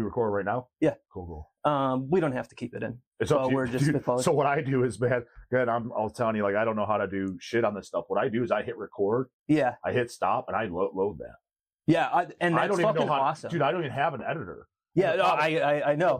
recording right now? Yeah. Cool. We don't have to keep it in. It's up to you. We're just spitballing. So what I do is, man, again, I was telling you, like, I don't know how to do shit on this stuff. What I do is I hit record. Yeah. I hit stop and I load that. Yeah. And that's I don't even fucking know how, awesome. dude, I don't even have an editor. Yeah. No, I know.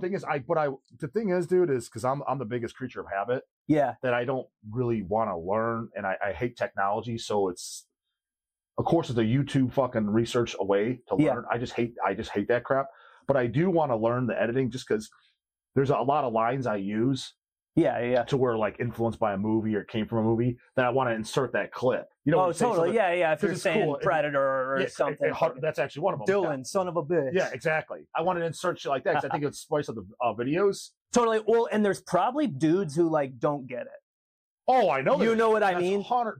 The thing is, dude, is because I'm the biggest creature of habit. Yeah. That I don't really want to learn, and I hate technology. So it's, of course, it's a YouTube fucking research away to learn. Yeah. I just hate that crap. But I do want to learn the editing just because there's a lot of lines I use. Yeah. To where, like, influenced by a movie or it came from a movie, that I want to insert that clip. You know? Oh, totally. Yeah. If you're saying cool. Predator or something. That's actually one of them. Dylan, son of a bitch. Yeah, exactly. I want to insert shit like that because I think it's spice of the videos. Totally. Well, and there's probably dudes who, like, don't get it. Oh, I know. You know what I mean? 100%.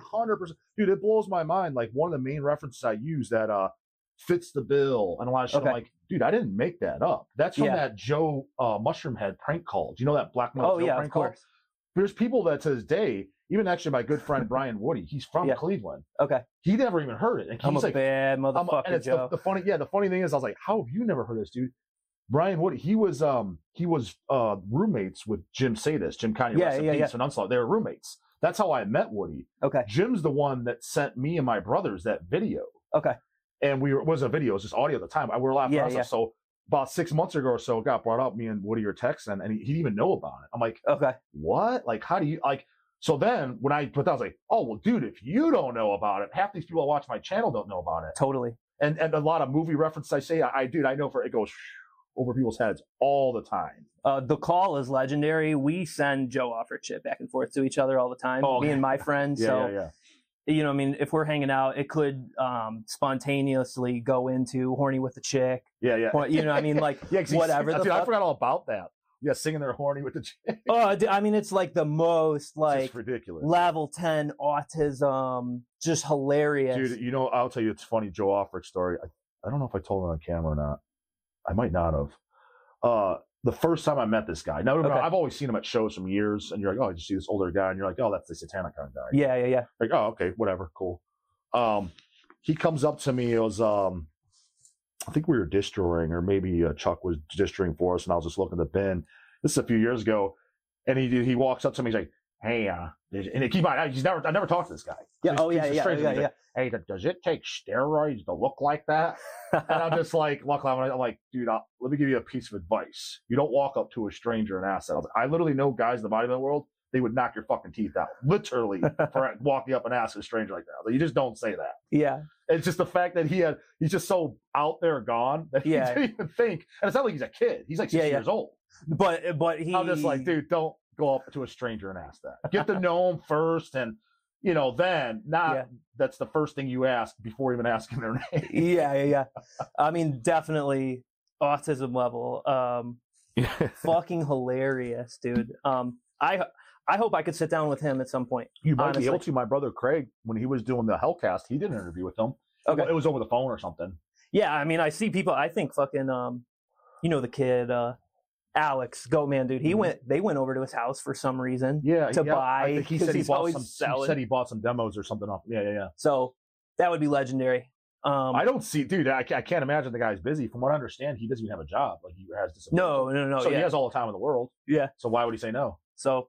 Dude, it blows my mind. Like, one of the main references I use that fits the bill and a lot of shit. Okay. I'm like, dude, I didn't make that up. That's from that Joe Mushroomhead prank call. Do you know that Black Metal Joe prank call? There's people that to this day, even actually my good friend Brian Woody, he's from Cleveland. Okay. He never even heard it. And he's I'm a bad motherfucker, and it's Joe. the funny thing is, I was like, how have you never heard this, dude? Brian Woody, he was roommates with Jim Sadis, Jim Kanye, and Unslaught. They were roommates. That's how I met Woody. Okay. Jim's the one that sent me and my brothers that video. Okay. And it wasn't a video, it was just audio at the time. We were laughing at stuff. So about 6 months ago or so, it got brought up, me and Woody were texting, and he didn't even know about it. I'm like, okay, what? Like, how do you, like, so then when I put that, I was like, oh, well, dude, if you don't know about it, half these people that watch my channel don't know about it. Totally. And a lot of movie references I say, I know it goes over people's heads all the time. The call is legendary. We send Joe Offrick shit back and forth to each other all the time. Me and my friends. You know, I mean, if we're hanging out, it could spontaneously go into horny with the chick. Yeah. Or, you know, I mean, like, whatever. Dude, I forgot all about that. Yeah, singing their horny with the chick. Oh, I mean, it's like the most, like, it's ridiculous. Level 10 autism, just hilarious. Dude, you know, I'll tell you, it's funny, Joe Offrick story. I don't know if I told it on camera or not. I might not have. The first time I met this guy. Now, I've always seen him at shows from years, and you're like, oh, I just see this older guy, and you're like, oh, that's the Satanic kind of guy. Yeah. Like, oh, okay, whatever, cool. He comes up to me. It was, I think we were distro-ing, or maybe Chuck was distro-ing for us, and I was just looking at the bin. This is a few years ago, and he walks up to me. He's like, hey, and keep in mind, I never talked to this guy. Yeah. Yeah. Hey, does it take steroids to look like that? And I'm just like, luckily, I'm like, dude, let me give you a piece of advice. You don't walk up to a stranger and ask that. I literally know guys in the bodybuilding world, they would knock your fucking teeth out, literally, for walking up and asking a stranger like that. You just don't say that. Yeah. It's just the fact that he's just so out there gone that he didn't even think. And it's not like he's a kid. He's like 6 years old. But I'm just like, dude, don't go up to a stranger and ask that. Get to know him first, and then that's the first thing you ask before even asking their name. Yeah. I mean, definitely autism level. Fucking hilarious, dude. I hope I could sit down with him at some point. You might be able to. My brother Craig, when he was doing the Hellcast, he did an interview with him. Okay. It was over the phone or something. Yeah, I mean, I see people. I think fucking, the kid, Alex Goatman, dude. They went over to his house for some reason. To buy. I think he said he bought some demos or something off. Yeah. So that would be legendary. I don't see, dude. I can't imagine the guy's busy. From what I understand, he doesn't even have a job. Like, he has disability. No. So he has all the time in the world. Yeah. So why would he say no? So,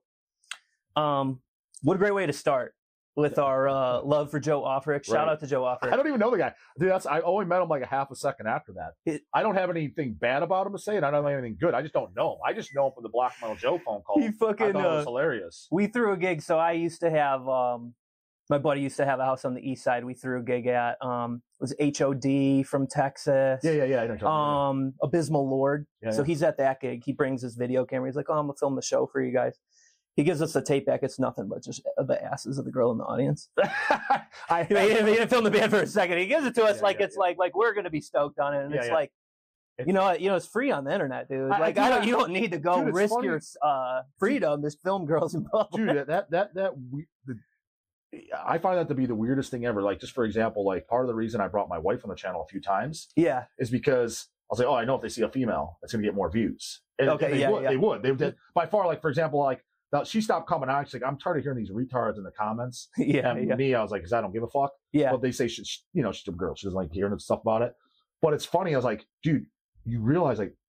what a great way to start with our love for Joe Offrick. Shout out to Joe Offrick. I don't even know the guy. Dude, I only met him like a half a second after that. I don't have anything bad about him to say, and I don't have anything good. I just don't know him. I just know him from the Black Metal Joe phone call. He fucking, I thought it was hilarious. We threw a gig. So I used to have, my buddy used to have a house on the east side. We threw a gig at, it was HOD from Texas. Yeah. I know. Abysmal Lord. Yeah, so he's at that gig. He brings his video camera. He's like, oh, I'm going to film the show for you guys. He gives us the tape back. It's nothing but just the asses of the girl in the audience. He didn't film the band for a second. He gives it to us like we're going to be stoked on it. And it's like, it's free on the internet, dude. You don't need to go risk your freedom. Just film girls in public. Dude, I find that to be the weirdest thing ever. Like, just for example, like, part of the reason I brought my wife on the channel a few times, is because I was like, oh, I know if they see a female, it's going to get more views. And they would. By far, like, for example, like, she stopped coming out. She's like, I'm tired of hearing these retards in the comments. Me, I was like, because I don't give a fuck. Yeah. But they say she's a girl. She doesn't like hearing stuff about it. But it's funny. I was like, dude, you realize, like,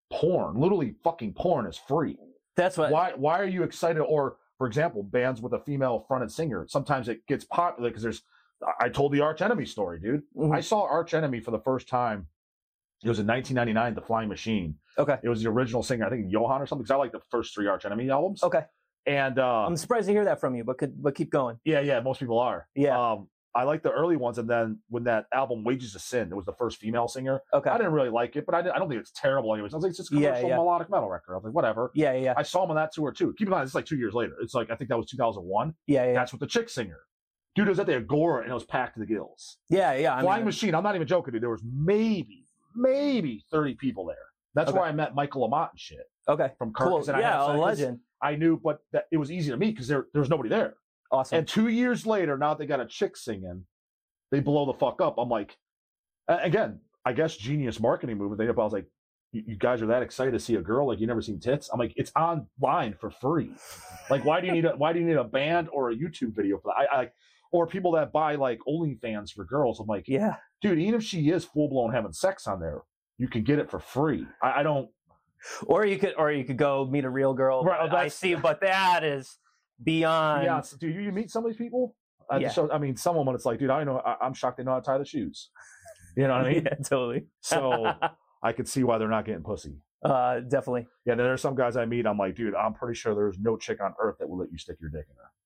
porn, literally fucking porn, is free. That's what. Why are you excited? Or, for example, bands with a female fronted singer, sometimes it gets popular because I told the Arch Enemy story, dude. Mm-hmm. I saw Arch Enemy for the first time. It was in 1999, The Flying Machine. Okay. It was the original singer, I think Johan or something, because I like the first 3 Arch Enemy albums. Okay. And I'm surprised to hear that from you, but keep going. Yeah, most people are. Yeah. I like the early ones, and then when that album Wages of Sin, it was the first female singer. Okay. I didn't really like it, but I don't think it's terrible anyways. I was like, it's just a commercial melodic metal record. I was like, whatever. Yeah. I saw him on that tour too. Keep in mind, it's like 2 years later. It's like, I think that was 2001. Yeah. That's with the chick singer. Dude, it was at the Agora, and it was packed to the gills. Yeah. Flying Machine, I'm not even joking, dude. There was maybe 30 people there. That's where I met Michael Amott and shit. Okay. From Carcass. Cool. Yeah, a legend. I knew, but it was easy to meet because there was nobody there. Awesome. And 2 years later, now they got a chick singing, they blow the fuck up. I'm like, again, I guess genius marketing move. I was like, you guys are that excited to see a girl? Like, you never seen tits? I'm like, it's online for free. Like, why do you need a band or a YouTube video for that? Or people that buy like OnlyFans for girls. I'm like, yeah, dude, even if she is full blown having sex on there, you can get it for free. I don't. Or you could go meet a real girl. Right, I see, but that is beyond. Yeah, do you meet some of these people? So, I mean, some of them, it's like, dude, I'm shocked they know how to tie the shoes. You know what I mean? Yeah, totally. So I could see why they're not getting pussy. Definitely. Yeah, then there's some guys I meet, I'm like, dude, I'm pretty sure there's no chick on earth that will let you stick your dick in her.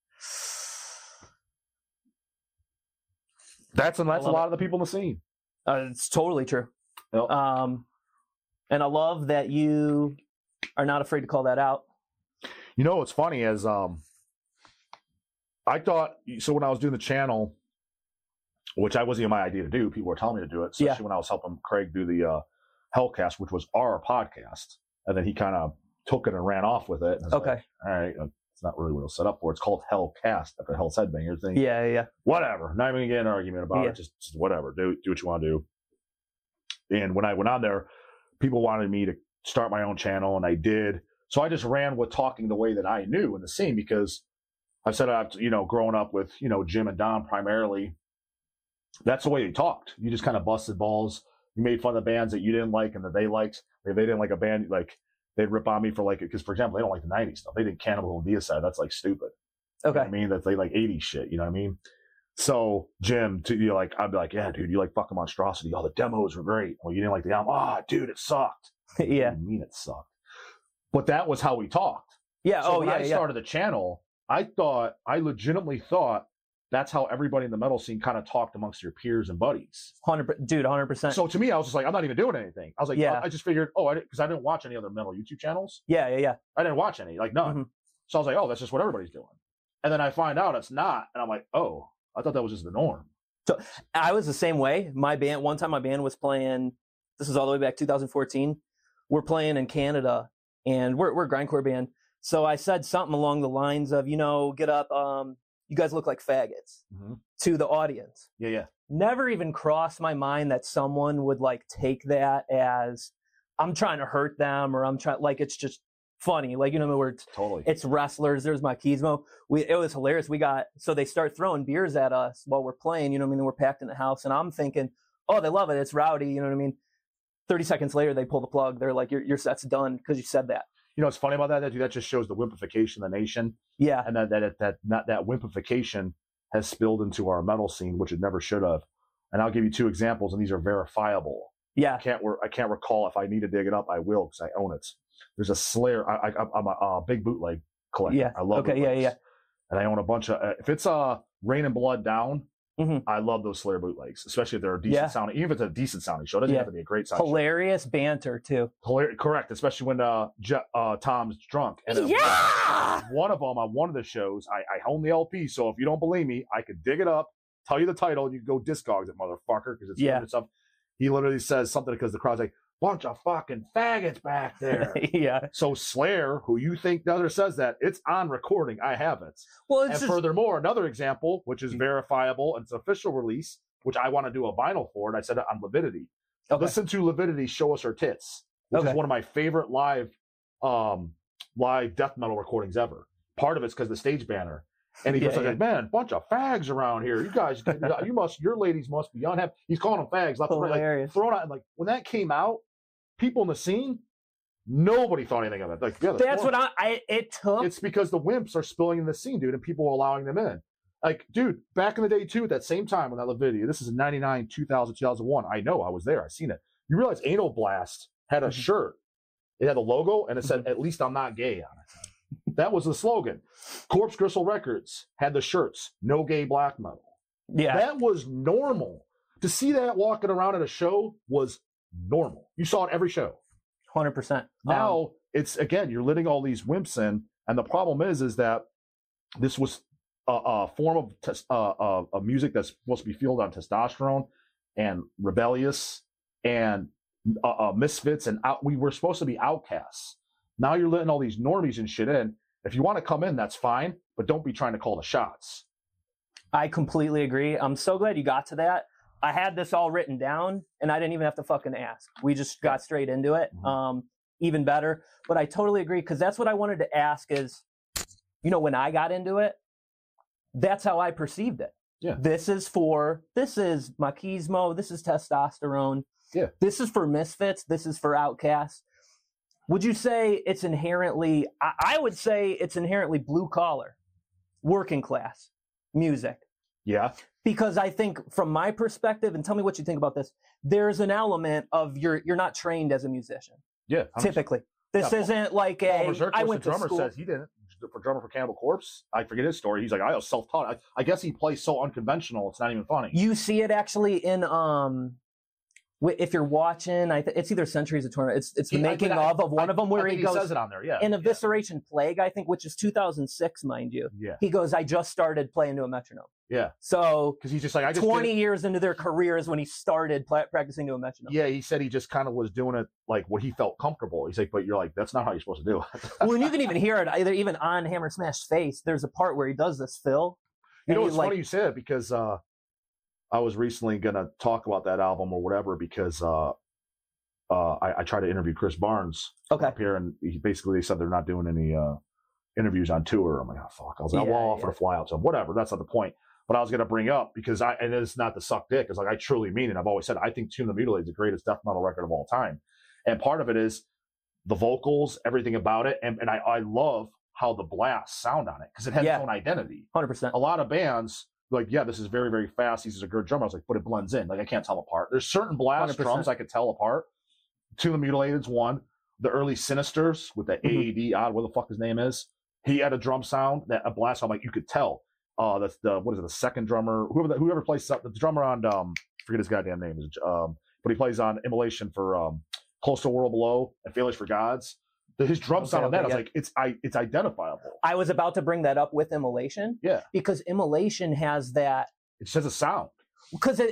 That's a lot of the people in the scene. It's totally true. Yep. And I love that you are not afraid to call that out. You know what's funny is I thought, so when I was doing the channel, which I wasn't even my idea to do, people were telling me to do it, especially when I was helping Craig do the Hellcast, which was our podcast, and then he kind of took it and ran off with it. And okay. Like, all right, it's not really what it was set up for. It's called Hellcast, after Hell's Headbanger thing. Yeah. Whatever. Not even going to get an argument about it. Just whatever. Do what you want to do. And when I went on there, people wanted me to start my own channel, and I did. So I just ran with talking the way that I knew in the scene, because I said, growing up with, Jim and Don primarily, that's the way they talked. You just kind of busted balls. You made fun of the bands that you didn't like and that they liked. If they didn't like a band, like, they'd rip on me for like it. Because, for example, they don't like the 90s stuff. They didn't Cannibal and Deicide. That's like stupid. Okay. You know what I mean? That's like 80s shit. You know what I mean? So Jim, I'd be like, yeah, dude, you like fucking Monstrosity. Oh, the demos were great. Well, you didn't like the album. Ah, dude, it sucked. Yeah. What do you mean it sucked? But that was how we talked. Yeah. So when I started the channel, I legitimately thought that's how everybody in the metal scene kind of talked amongst your peers and buddies. 100%. So to me, I was just like, I'm not even doing anything. I was like, I just figured, because I didn't watch any other metal YouTube channels. Yeah. I didn't watch any, like none. Mm-hmm. So I was like, oh, that's just what everybody's doing. And then I find out it's not. And I'm like, oh, I thought that was just the norm. So I was the same way. One time my band was playing, this is all the way back 2014. We're playing in Canada, and we're a grindcore band. So I said something along the lines of, get up, you guys look like faggots to the audience. Yeah. Never even crossed my mind that someone would like take that as I'm trying to hurt them, or I'm trying, like, it's just funny. Like, in other words, totally. It's wrestlers. There's Machismo. It was hilarious. So they start throwing beers at us while we're playing, we're packed in the house, and I'm thinking, oh, they love it. It's rowdy. You know what I mean? 30 seconds later, they pull the plug. They're like, your set's done because you said that. You know what's funny about that? That just shows the wimpification of the nation. Yeah. And that wimpification has spilled into our metal scene, which it never should have. And I'll give you 2 examples, and these are verifiable. Yeah. I can't recall. If I need to dig it up, I will, because I own it. There's a Slayer. I'm a big bootleg collector. Yeah. I love bootlegs. Yeah. And I own a bunch of, if it's Rain and Blood Down, I love those Slayer bootlegs, especially if they're a decent sounding, even if it's a decent sounding show. It doesn't have to be a great sounding show. Hilarious banter too. Correct, especially when Tom's drunk. And one of them on one of the shows, I own the LP, so if you don't believe me, I could dig it up, tell you the title, and you can go Discogs it, motherfucker, because it's limited stuff. He literally says something because the crowd's like, bunch of fucking faggots back there. Yeah. So Slayer, who you think says that, it's on recording. I have it. Well, and furthermore, another example, which is verifiable, and it's an official release, which I want to do a vinyl for, and I said it on Lividity. Okay. Listen to Lividity Show Us Her Tits, which is one of my favorite live death metal recordings ever. Part of it's because the stage banner. And he goes like, man, bunch of fags around here. You guys, your ladies must be unhappy. He's calling them fags left and right. Like, throwing out, like, when that came out, people in the scene, Nobody thought anything of it. Like, yeah, that's what it took. It's because the wimps are spilling in the scene, dude, and people are allowing them in. Like, dude, back in the day, too, at that same time when that video, this is in 99, 2000, 2001. I know, I was there. I seen it. You realize Anal Blast had a shirt. It had a logo, and it said, "At least I'm not gay" on it. That was the slogan. Corpse Gristle Records had the shirts, "No gay black metal." Yeah. That was normal. To see that walking around at a show was normal. You saw it every show. 100%. Now, it's, again, you're letting all these wimps in, and the problem is that this was a form of music that's supposed to be fueled on testosterone and rebellious and misfits, and we were supposed to be outcasts. Now you're letting all these normies and shit in. If you want to come in, that's fine, but don't be trying to call the shots. I completely agree. I'm so glad you got to that. I had this all written down, and I didn't even have to fucking ask. We just got straight into it. Even better. But I totally agree, because that's what I wanted to ask is, when I got into it, that's how I perceived it. Yeah. This is machismo. This is testosterone. Yeah. This is for misfits. This is for outcasts. Would you say it's inherently, I would say it's inherently blue collar, working class music? Yeah. Because I think from my perspective, and tell me what you think about this, there's an element of you're not trained as a musician. Yeah. Typically. This isn't like I went to school. Says he didn't. Drummer for Cannibal Corpse, I forget his story. He's like, I was self-taught. I guess he plays so unconventional, it's not even funny. You see it actually in if you're watching, it's either Centuries of Torment. It's the making of one of them where he goes. He says it on there, yeah. In Evisceration Plague, I think, which is 2006, mind you. Yeah. He goes, I just started playing to a metronome. Yeah. So because he's just like 20 years into their careers when he started practicing to a metronome. Yeah, he said he just kind of was doing it like what he felt comfortable. He's like, but you're like, that's not how you're supposed to do it. Well, and you can even hear it even on Hammer Smash Face. There's a part where he does this fill. It's funny you say it because I was recently gonna talk about that album or whatever because I tried to interview Chris Barnes up here, and they said they're not doing any interviews on tour. I'm like, oh fuck. I was like, I'll offer to fly out to him. Whatever, that's not the point. But I was gonna bring up because and it's not to suck dick. It's like I truly mean it. I've always said I think Tomb of the Mutilated is the greatest death metal record of all time, and part of it is the vocals, everything about it, and I love how the blasts sound on it because it has its own identity. 100%. A lot of bands. Like, yeah, this is very, very fast. He's a good drummer. I was like, but it blends in. Like, I can't tell apart. There's certain blast 100%. drums I could tell apart. Tomb of the Mutilated's one. The early Sinisters with the AAD, what the fuck his name is. He had a drum sound, a blast sound, like you could tell. That's the second drummer, whoever plays the drummer on, forget his goddamn name, but he plays on Immolation for Close to World Below and Failures for Gods. His drum sound on that, I was like, it's identifiable. I was about to bring that up with Immolation. Yeah. Because Immolation has that. It just has a sound. Because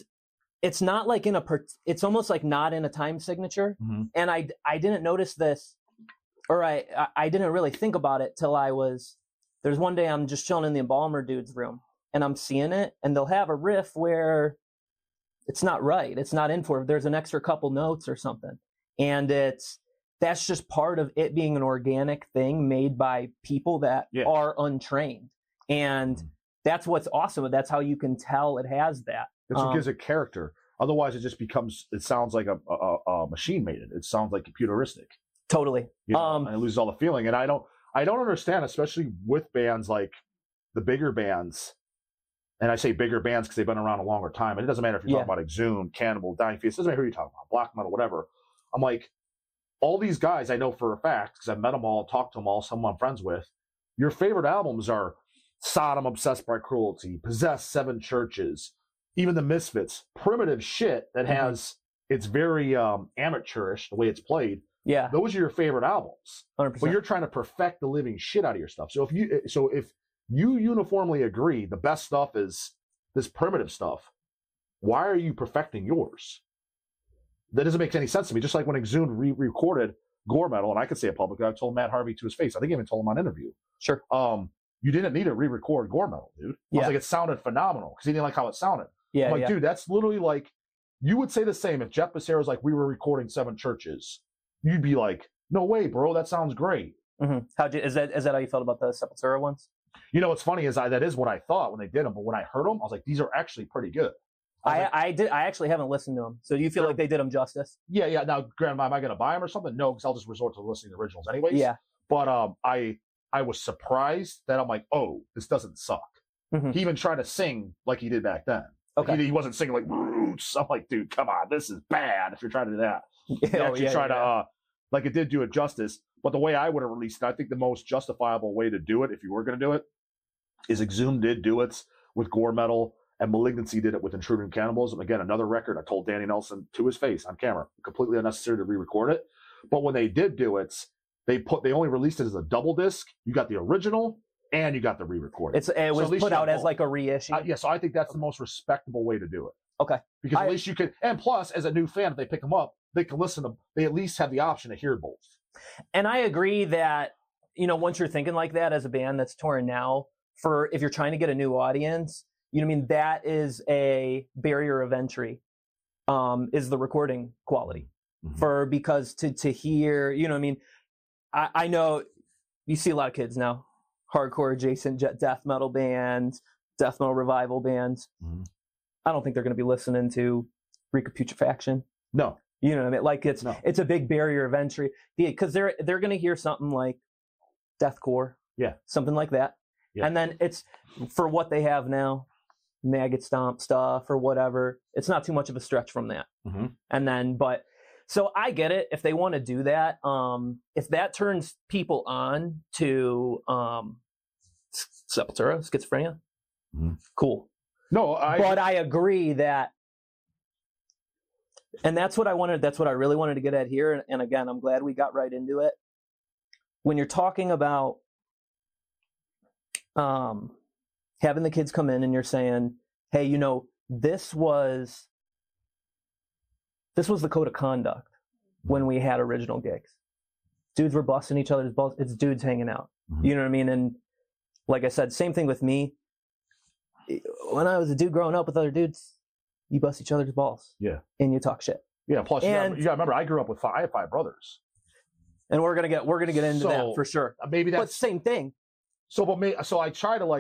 it's not like it's almost like not in a time signature. Mm-hmm. And I didn't notice this, or I didn't really think about it till there's one day I'm just chilling in the Embalmer dude's room and I'm seeing it, and they'll have a riff where it's not right. It's not in for, there's an extra couple notes or something. And that's just part of it being an organic thing made by people that are untrained. And that's what's awesome. That's how you can tell it has that. That's what gives it character. Otherwise, it just it sounds like a machine made it. It sounds like computeristic. Totally. And it loses all the feeling. And I don't understand, especially with bands like the bigger bands. And I say bigger bands because they've been around a longer time. And it doesn't matter if you're talking about Exhumed, Cannibal, Dying Fetus. It doesn't matter who you're talking about, black metal, whatever. I'm like, all these guys I know for a fact, because I've met them all, talked to them all, some I'm friends with. Your favorite albums are Sodom Obsessed by Cruelty, Possessed, Seven Churches, even the Misfits, primitive shit that has, it's very amateurish, the way it's played. Yeah. Those are your favorite albums. 100%. But you're trying to perfect the living shit out of your stuff. So if you uniformly agree the best stuff is this primitive stuff, why are you perfecting yours? That doesn't make any sense to me. Just like when Exhumed re-recorded Gore Metal, and I could say it publicly, I told Matt Harvey to his face. I think I even told him on interview. Sure. You didn't need to re-record Gore Metal, dude. I was like, it sounded phenomenal because he didn't like how it sounded. Yeah. I'm like, dude, that's literally like, you would say the same if Jeff Becerra's like, we were recording Seven Churches. You'd be like, no way, bro, that sounds great. Mm-hmm. Is that how you felt about the Sepultura ones? You know what's funny is that is what I thought when they did them, but when I heard them, I was like, these are actually pretty good. I actually haven't listened to them. So do you feel like they did them justice? Yeah. Now, granted, am I going to buy them or something? No, because I'll just resort to listening to the originals anyways. Yeah. But I was surprised that I'm like, oh, this doesn't suck. Mm-hmm. He even tried to sing like he did back then. Okay. He wasn't singing like roots. I'm like, dude, come on, this is bad. If you're trying to do that, to like it did do it justice. But the way I would have released it, I think the most justifiable way to do it, if you were going to do it, is Exhumed did do it with Gore Metal, and Malignancy did it with Intruder and Cannibalism. Again, another record. I told Danny Nelson to his face on camera, completely unnecessary to re-record it. But when they did do it, they only released it as a double disc. You got the original and you got the re-recorded. It was put out as like a reissue. Yeah, so I think that's the most respectable way to do it. Okay. Because at least you could, and plus, as a new fan, if they pick them up, they can listen to them. They at least have the option to hear both. And I agree that, once you're thinking like that as a band that's touring now, if you're trying to get a new audience, that is a barrier of entry, is the recording quality. Mm-hmm. Because to hear, I know you see a lot of kids now, hardcore adjacent death metal bands, death metal revival bands. Mm-hmm. I don't think they're going to be listening to Recaputrefaction. No. You know what I mean? Like it's a big barrier of entry because they're going to hear something like deathcore. Yeah. Something like that. Yeah. And then it's for what they have now, Maggot Stomp stuff or whatever. It's not too much of a stretch from that. Mm-hmm. And then, so I get it if they want to do that. If that turns people on to Sepultura, Schizophrenia, cool. No, but I agree that, and that's what I wanted. That's what I really wanted to get at here. And again, I'm glad we got right into it. When you're talking about having the kids come in and you're saying, hey, this was the code of conduct when we had original gigs. Dudes were busting each other's balls. It's dudes hanging out. Mm-hmm. You know what I mean? And like I said, same thing with me. When I was a dude growing up with other dudes, you bust each other's balls. Yeah. And you talk shit. Yeah. Plus, you gotta remember, I grew up with I have 5 brothers. And we're gonna get into that for sure. Maybe that's the same thing. So I try to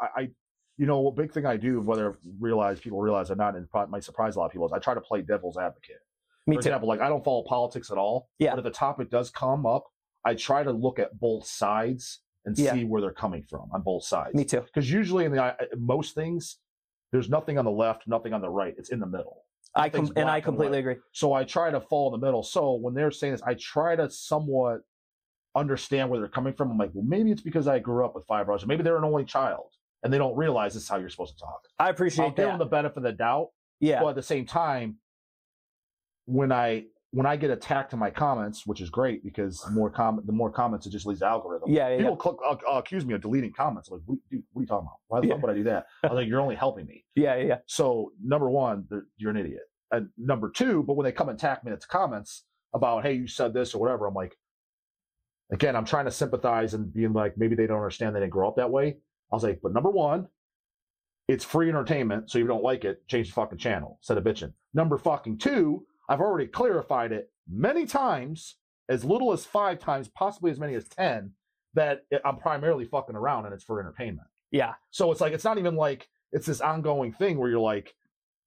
a big thing I do, whether people realize or not, and it might surprise a lot of people, is I try to play devil's advocate. Me For example, I don't follow politics at all. Yeah. But if the topic does come up, I try to look at both sides and see where they're coming from on both sides. Me too. Because usually in most things, there's nothing on the left, nothing on the right. It's in the middle. I completely agree. So I try to fall in the middle. So when they're saying this, I try to somewhat understand where they're coming from. I'm like, well, maybe it's because I grew up with 5 brothers. Maybe they're an only child and they don't realize this is how you're supposed to talk. I appreciate that. I'll give them the benefit of the doubt. Yeah. But at the same time, when I get attacked in my comments, which is great because the more comments, it just leads the algorithm. Yeah. People accuse me of deleting comments. I'm like, what are you talking about? Why the fuck would I do that? I was like, you're only helping me. Yeah. So number one, you're an idiot. And number two, but when they come and attack me in the comments about, hey, you said this or whatever, I'm like, again, I'm trying to sympathize and being like, maybe they don't understand they didn't grow up that way. I was like, but number one, it's free entertainment. So if you don't like it, change the fucking channel instead of bitching. Number fucking two, I've already clarified it many times, as little as 5 times, possibly as many as 10, that I'm primarily fucking around and it's for entertainment. Yeah. So it's like, it's not even like it's this ongoing thing where you're like,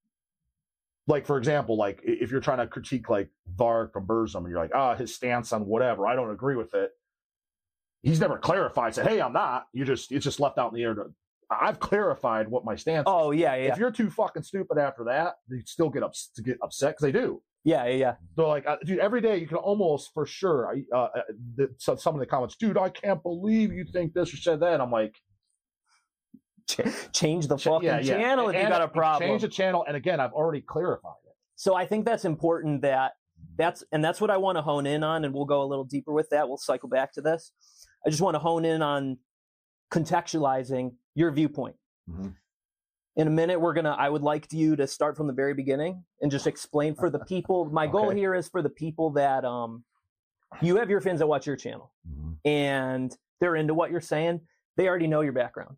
for example, like if you're trying to critique like Varg from Burzum and you're like, his stance on whatever, I don't agree with it. He's never clarified, said, hey, I'm not. It's just left out in the air. I've clarified what my stance is. Oh, yeah. If you're too fucking stupid after that, they still get upset because they do. Yeah. They're like, dude, every day you can almost for sure. Some of the comments, dude, I can't believe you think this or said that. I'm like, change the fucking channel if you got a problem. Change the channel, and again, I've already clarified it. So I think that's important. That's what I want to hone in on, and we'll go a little deeper with that. We'll cycle back to this. I just want to hone in on contextualizing your viewpoint. Mm-hmm. In a minute, I would like you to start from the very beginning and just explain for the people. My goal here is for the people that you have your fans that watch your channel, and they're into what you're saying. They already know your background.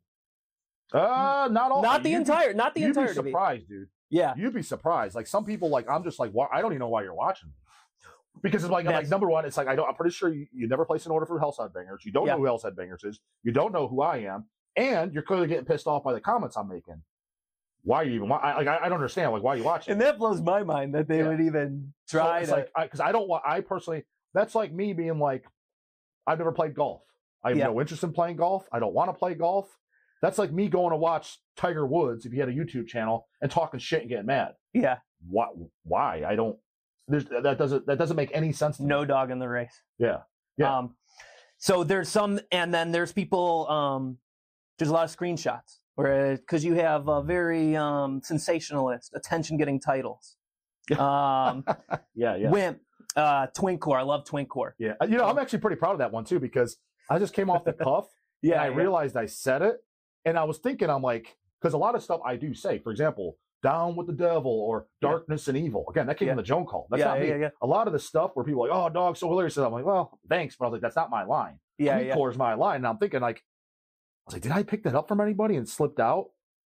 Not all. Not the entire. You'd be surprised, dude. Yeah, you'd be surprised. Like some people, I'm just like, I don't even know why you're watching. Because it's like number one, it's like I'm pretty sure you never placed an order for Hell's Headbangers. You don't know who Hell's Headbangers is. You don't know who I am, and you're clearly getting pissed off by the comments I'm making. why are you even? I don't understand. Like, why are you watching? And that blows my mind that they would even try to. Because I don't want. I personally, that's like me being like, I've never played golf. I have no interest in playing golf. I don't want to play golf. That's like me going to watch Tiger Woods if he had a YouTube channel and talking shit and getting mad. Yeah. Why? I don't. That doesn't make any sense to me. No dog in the race. Yeah. Yeah. So there's some, and then there's people. There's a lot of screenshots where because you have a very sensationalist, attention-getting titles. Yeah. Wimp, Twinkcore. I love Twinkcore. Yeah. I'm actually pretty proud of that one too because I just came off the cuff. And I realized I said it, and I was thinking, I'm like, because a lot of stuff I do say, for example, down with the devil or darkness and evil. Again, that came from the Joan Call. That's not me. A lot of the stuff where people are like, oh, dog, so hilarious. And I'm like, well, thanks. But I was like, that's not my line. Twinkcore is my line. And I'm thinking, like, I was like, did I pick that up from anybody and slipped out?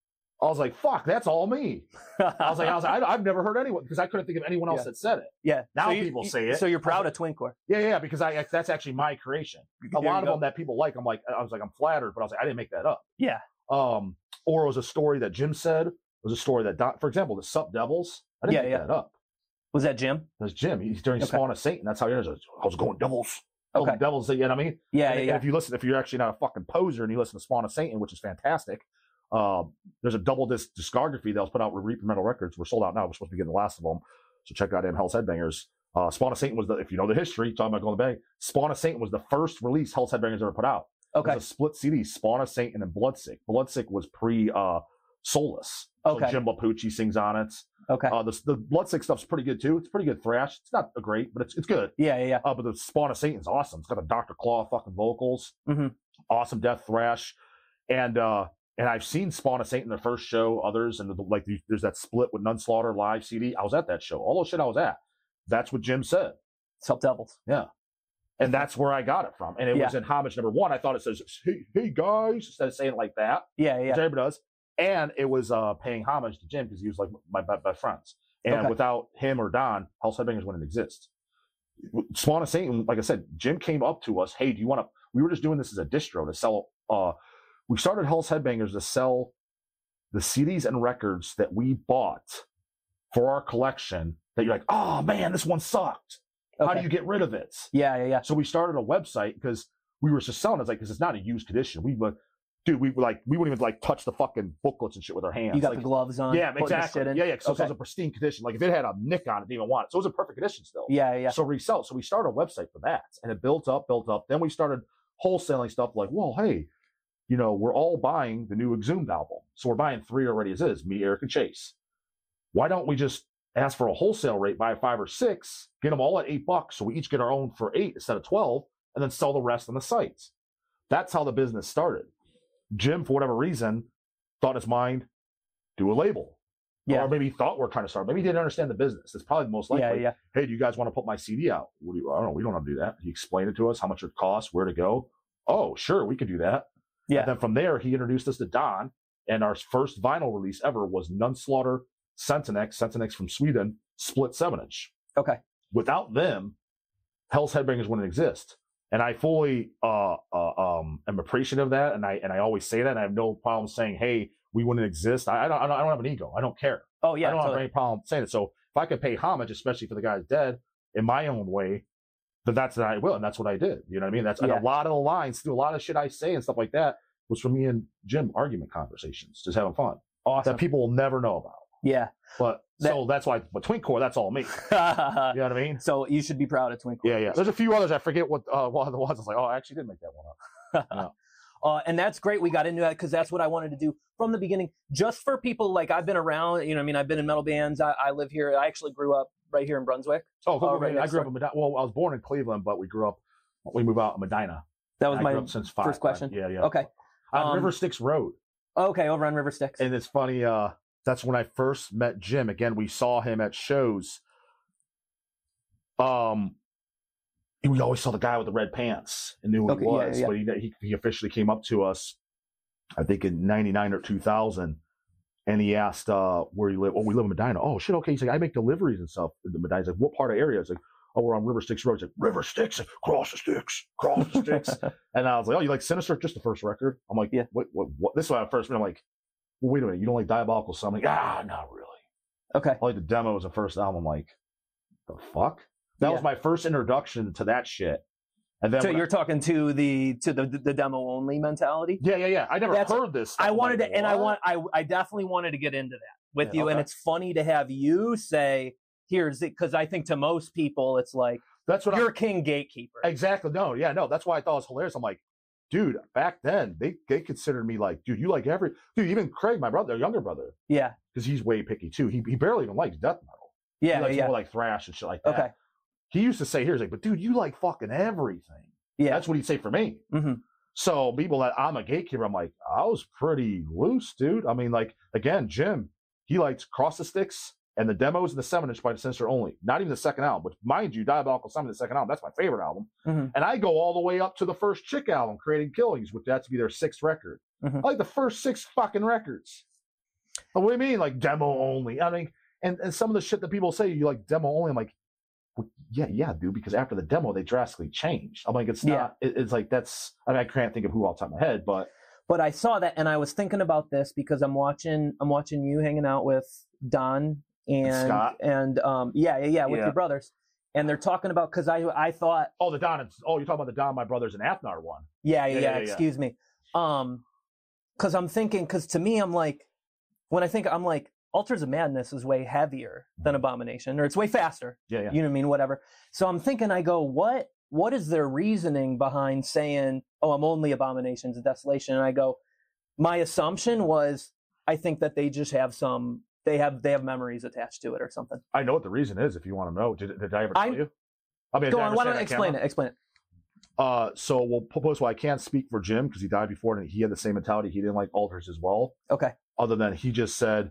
I was like, fuck, that's all me. I was like, I've never heard anyone, because I couldn't think of anyone else that said it. Yeah. Now people say it. So you're proud of Twinkcore. Yeah, because that's actually my creation. A lot of them that people like, I'm flattered, but I was like, I didn't make that up. Yeah. Or it was a story that Jim said. It was a story that, for example, the Sup Devils. I didn't make that up. Was that Jim? It was Jim. He's during Spawn of Satan. That's how he is. I was going Devils. Okay. Devils, you know what I mean? Yeah, and yeah. If you're actually not a fucking poser and you listen to Spawn of Satan, which is fantastic, there's a double disc discography that was put out with Reaper Metal Records. We're sold out now. We're supposed to be getting the last of them. So check out Hell's Headbangers. Spawn of Satan was if you know the history, talking about going to Bay, Spawn of Satan was the first release Hell's Headbangers ever put out. Okay. It was a split CD, Spawn of Satan and Bloodsick. Bloodsick was pre Soulless. Okay. So Jim Lapucci sings on it. Okay. The Bloodsick stuff's pretty good too. It's pretty good thrash. It's not great, but it's good. Yeah. But the Spawn of Satan's awesome. It's got the Dr. Claw fucking vocals. Mm-hmm. Awesome death thrash. And I've seen Spawn of Satan, their first show, others, and there's that split with Nunslaughter live CD. I was at that show. All those shit I was at. That's what Jim said. Sup Devils. Yeah. And that's where I got it from. And it was in homage number one. I thought it says, hey guys, instead of saying it like that. Yeah. Which everybody does. And it was paying homage to Jim because he was like my best friends. And without him or Don, Hell's Headbangers wouldn't exist. Spawn of Satan, like I said, Jim came up to us. Hey, do you want to? We were just doing this as a distro to sell. We started Hell's Headbangers to sell the CDs and records that we bought for our collection. That you're like, oh man, this one sucked. How do you get rid of it? Yeah. So we started a website because we were just selling it because it's not a used condition. We wouldn't even touch the fucking booklets and shit with our hands. You got the gloves on. Yeah, exactly. Yeah. So it was a pristine condition. Like if it had a nick on it, didn't even want it. So it was a perfect condition still. Yeah. So resell. So we started a website for that, and it built up. Then we started wholesaling stuff like, well, hey, we're all buying the new Exhumed album, so we're buying 3 already as is. Me, Eric, and Chase. Why don't we just ask for a wholesale rate, buy 5 or 6, get them all at $8, so we each get our own for 8 instead of 12, and then sell the rest on the sites. That's how the business started. Jim, for whatever reason, thought in his mind, do a label. Yeah. Or maybe he thought we're trying to start. Maybe he didn't understand the business. That's probably the most likely. Yeah. Hey, do you guys want to put my CD out? I don't know. We don't want to do that. He explained it to us, how much it costs, where to go. Oh, sure, we could do that. Yeah. And then from there, he introduced us to Don, and our first vinyl release ever was Nunslaughter, Sentinex from Sweden, split 7-inch. Okay. Without them, Hell's Headbangers wouldn't exist. And I fully am appreciative of that, and I always say that, and I have no problem saying, hey, we wouldn't exist. I don't have an ego. I don't care. Oh, yeah. I don't have any problem saying it. So if I could pay homage, especially for the guys dead, in my own way, then that's what I will, and that's what I did. You know what I mean? And a lot of the lines, a lot of shit I say and stuff like that was from me and Jim argument conversations, just having fun. Awesome. That people will never know about. Yeah. So that's why, but Twinkcore, that's all me. You know what I mean? So you should be proud of Twinkcore. Yeah. There's a few others. I forget what one of the ones. I was like, oh, I actually did make that one up. And that's great. We got into that because that's what I wanted to do from the beginning. Just for people, like I've been around, I've been in metal bands. I live here. I actually grew up right here in Brunswick. Oh, cool. Right, I grew up in Medina. Well, I was born in Cleveland, but we moved out in Medina. That was my first question. Yeah. Okay. On River Styx Road. Okay, over on River Styx. And it's funny, that's when I first met Jim. Again, we saw him at shows. We always saw the guy with the red pants and knew who he was. Yeah. But he officially came up to us, I think in 99 or 2000, and he asked where you live. Oh, we live in Medina. Oh, shit, okay. He's like, I make deliveries and stuff in Medina. He's like, what part of area? He's like, oh, we're on River Styx Road. He's like, River Styx, cross the sticks. And I was like, oh, you like Sinister? Just the first record. I'm like, yeah. What? This is when I first met. I'm like, well, wait a minute, you don't like Diabolical Sun? I'm like, not really. Okay. I like the demo as the first album. I'm like, the fuck? That was my first introduction to that shit. And then so you're talking to the demo only mentality? Yeah. I never heard this stuff. I wanted to, and I definitely wanted to get into that with you. Okay. And it's funny to have you say, here's it, because I think to most people it's like, that's what you're king gatekeeper. Exactly. No. That's why I thought it was hilarious. I'm like, dude, back then they considered me like, dude, you like dude, even Craig, my brother, younger brother. Yeah. Because he's way picky too. He barely even likes death metal. Yeah. He likes more like thrash and shit like that. Okay. He used to say, he's like, but dude, you like fucking everything. Yeah. That's what he'd say for me. Mm-hmm. So people that I'm a gatekeeper, I'm like, I was pretty loose, dude. I mean, like, again, Jim, he likes Cross the Sticks and the demos and the 7-inch by the Sinister only. Not even the second album, but mind you, Diabolical Sun, the second album, that's my favorite album. Mm-hmm. And I go all the way up to the first Chick album, Creating Killings, which that to be their 6th record. Mm-hmm. I like the first 6 fucking records. But what do you mean, like, demo only? I mean, and some of the shit that people say, you like demo only, I'm like, well, yeah, dude, because after the demo, they drastically changed. I'm like, it's not, it's like, that's, I mean, I can't think of who off the top of my head, but I saw that and I was thinking about this because I'm watching you hanging out with Don and Scott. And with your brothers. And they're talking about, because I thought, you're talking about the Don, my brothers, and Athnar one. Yeah, excuse me. Because I'm thinking, because to me, I'm like, when I think, I'm like, Altars of Madness is way heavier than Abomination, or it's way faster. Yeah. You know what I mean? Whatever. So I'm thinking, I go, what is their reasoning behind saying, oh, I'm only Abominations of Desolation? And I go, my assumption was, I think that they just have they have memories attached to it or something. I know what the reason is, if you want to know. Did I ever tell you? I mean, go on, why don't I explain it? So well, I can't speak for Jim because he died before and he had the same mentality. He didn't like Altars as well. Okay. Other than he just said,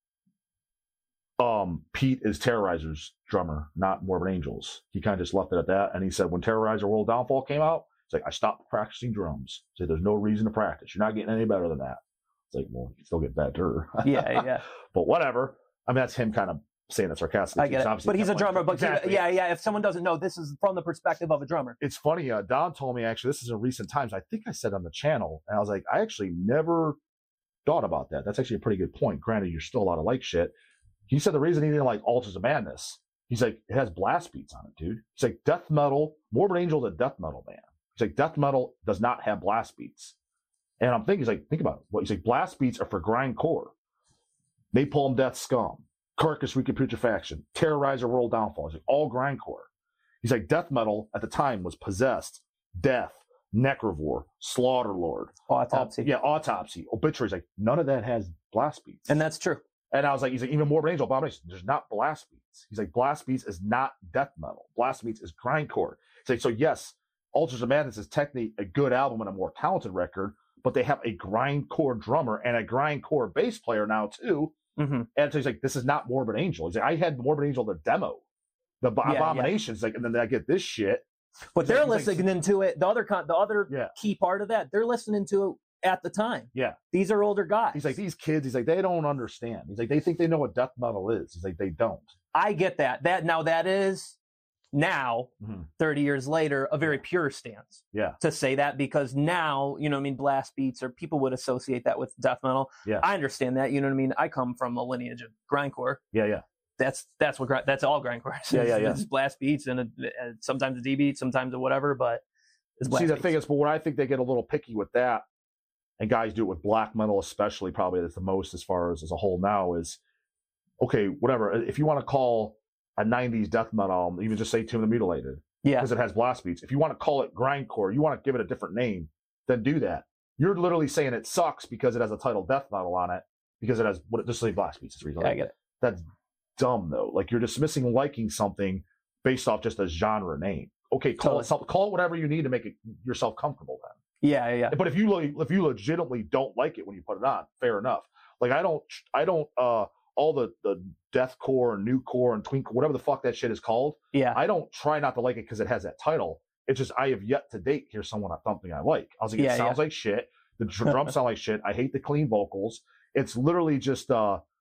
Pete is Terrorizer's drummer, not Morbid Angels. He kind of just left it at that. And he said when Terrorizer World Downfall came out, it's like, I stopped practicing drums. He said, there's no reason to practice. You're not getting any better than that. It's like, well, you can still get better. Yeah. But whatever. I mean, that's him kind of saying it sarcastically. I get it. But he's a drummer. But exactly. If someone doesn't know, this is from the perspective of a drummer. It's funny. Don told me, actually, this is in recent times. I think I said on the channel, and I was like, I actually never thought about that. That's actually a pretty good point. Granted, you're still allowed to like shit. He said the reason he didn't like Altars of Madness, he's like, it has blast beats on it, dude. He's like, death metal, Morbid Angel's a death metal band. He's like, death metal does not have blast beats. And I'm thinking, he's like, think about it. He's like, blast beats are for grindcore. Napalm Death Scum, Carcass Recaputrefaction, Terrorizer World Downfall. He's like, all grindcore. He's like, death metal at the time was Possessed, Death, Necrovore, Slaughterlord. Autopsy. Autopsy, Obituary. He's like, none of that has blast beats. And that's true. And I was like, he's like, even Morbid Angel, Abomination, there's not blast beats. He's like, blast beats is not death metal. Blast beats is grindcore. He's like, so yes, Altars of Madness is technically a good album and a more talented record, but they have a grindcore drummer and a grindcore bass player now too. Mm-hmm. And so he's like, this is not Morbid Angel. He's like, I had Morbid Angel, the demo, the Abominations, like, and then I get this shit. But they're listening to it. The other key part of that, they're listening to it at the time. Yeah. These are older guys. He's like, these kids, he's like, they don't understand. He's like, they think they know what death metal is. He's like, they don't. I get that. That is now, 30 years later, a very pure stance. Yeah. To say that, because now, you know what I mean, blast beats, or people would associate that with death metal. Yeah. I understand that, you know what I mean? I come from a lineage of grindcore. Yeah. That's all grindcore. It's blast beats and sometimes a D beat, sometimes a whatever, but it's blast beats. The thing is, but what I think they get a little picky with that, and guys do it with black metal especially, probably that's the most as far as a whole now, is, okay, whatever. If you want to call a 90s death metal album, even just say Tomb of the Mutilated, because it has blast beats. If you want to call it grindcore, you want to give it a different name, then do that. You're literally saying it sucks because it has a title death metal on it, because it has just say blast beats. I get it. That's dumb though. Like, you're dismissing liking something based off just a genre name. Okay, call it whatever you need to make it yourself comfortable then. Yeah. But if you legitimately don't like it when you put it on, fair enough. Like, I don't all the deathcore and newcore and twinkle, whatever the fuck that shit is called. Yeah. I don't try not to like it because it has that title. It's just, I have yet to date hear something I like. I was like, it sounds like shit. The drums sound like shit. I hate the clean vocals. It's literally just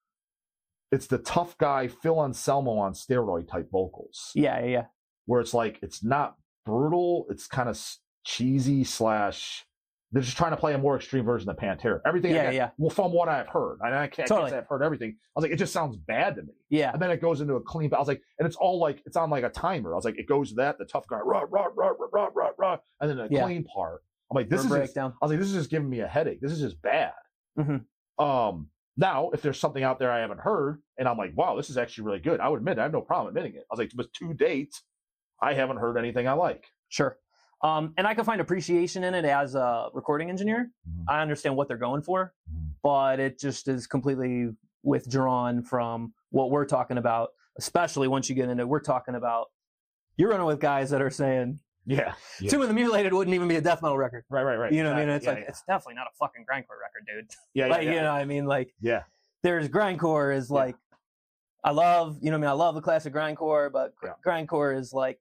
it's the tough guy Phil Anselmo on steroid type vocals. Yeah. Where it's like, it's not brutal. It's kind of cheesy / they're just trying to play a more extreme version of Pantera. Everything, well, from what I've heard, and I can't say I've heard everything. I was like, it just sounds bad to me. Yeah. And then it goes into a clean. I was like, and it's all like it's on like a timer. I was like, it goes to that, the tough guy, rah, rah, rah, rah, rah, rah, and then the clean part. I'm like, this is just, I was like, this is just giving me a headache. This is just bad. Mm-hmm. Now, if there's something out there I haven't heard, and I'm like, wow, this is actually really good, I would admit, I have no problem admitting it. I was like, with to date, I haven't heard anything I like. Sure. And I can find appreciation in it as a recording engineer. I understand what they're going for, but it just is completely withdrawn from what we're talking about, especially once you get into, we're talking about, you're running with guys that are saying, Tomb of the Mutilated wouldn't even be a death metal record. Right. You know what I mean? It's it's definitely not a fucking grindcore record, dude. You know what I mean? Like, there's grindcore is like, I love, you know what I mean? I love the classic grindcore, but grindcore is like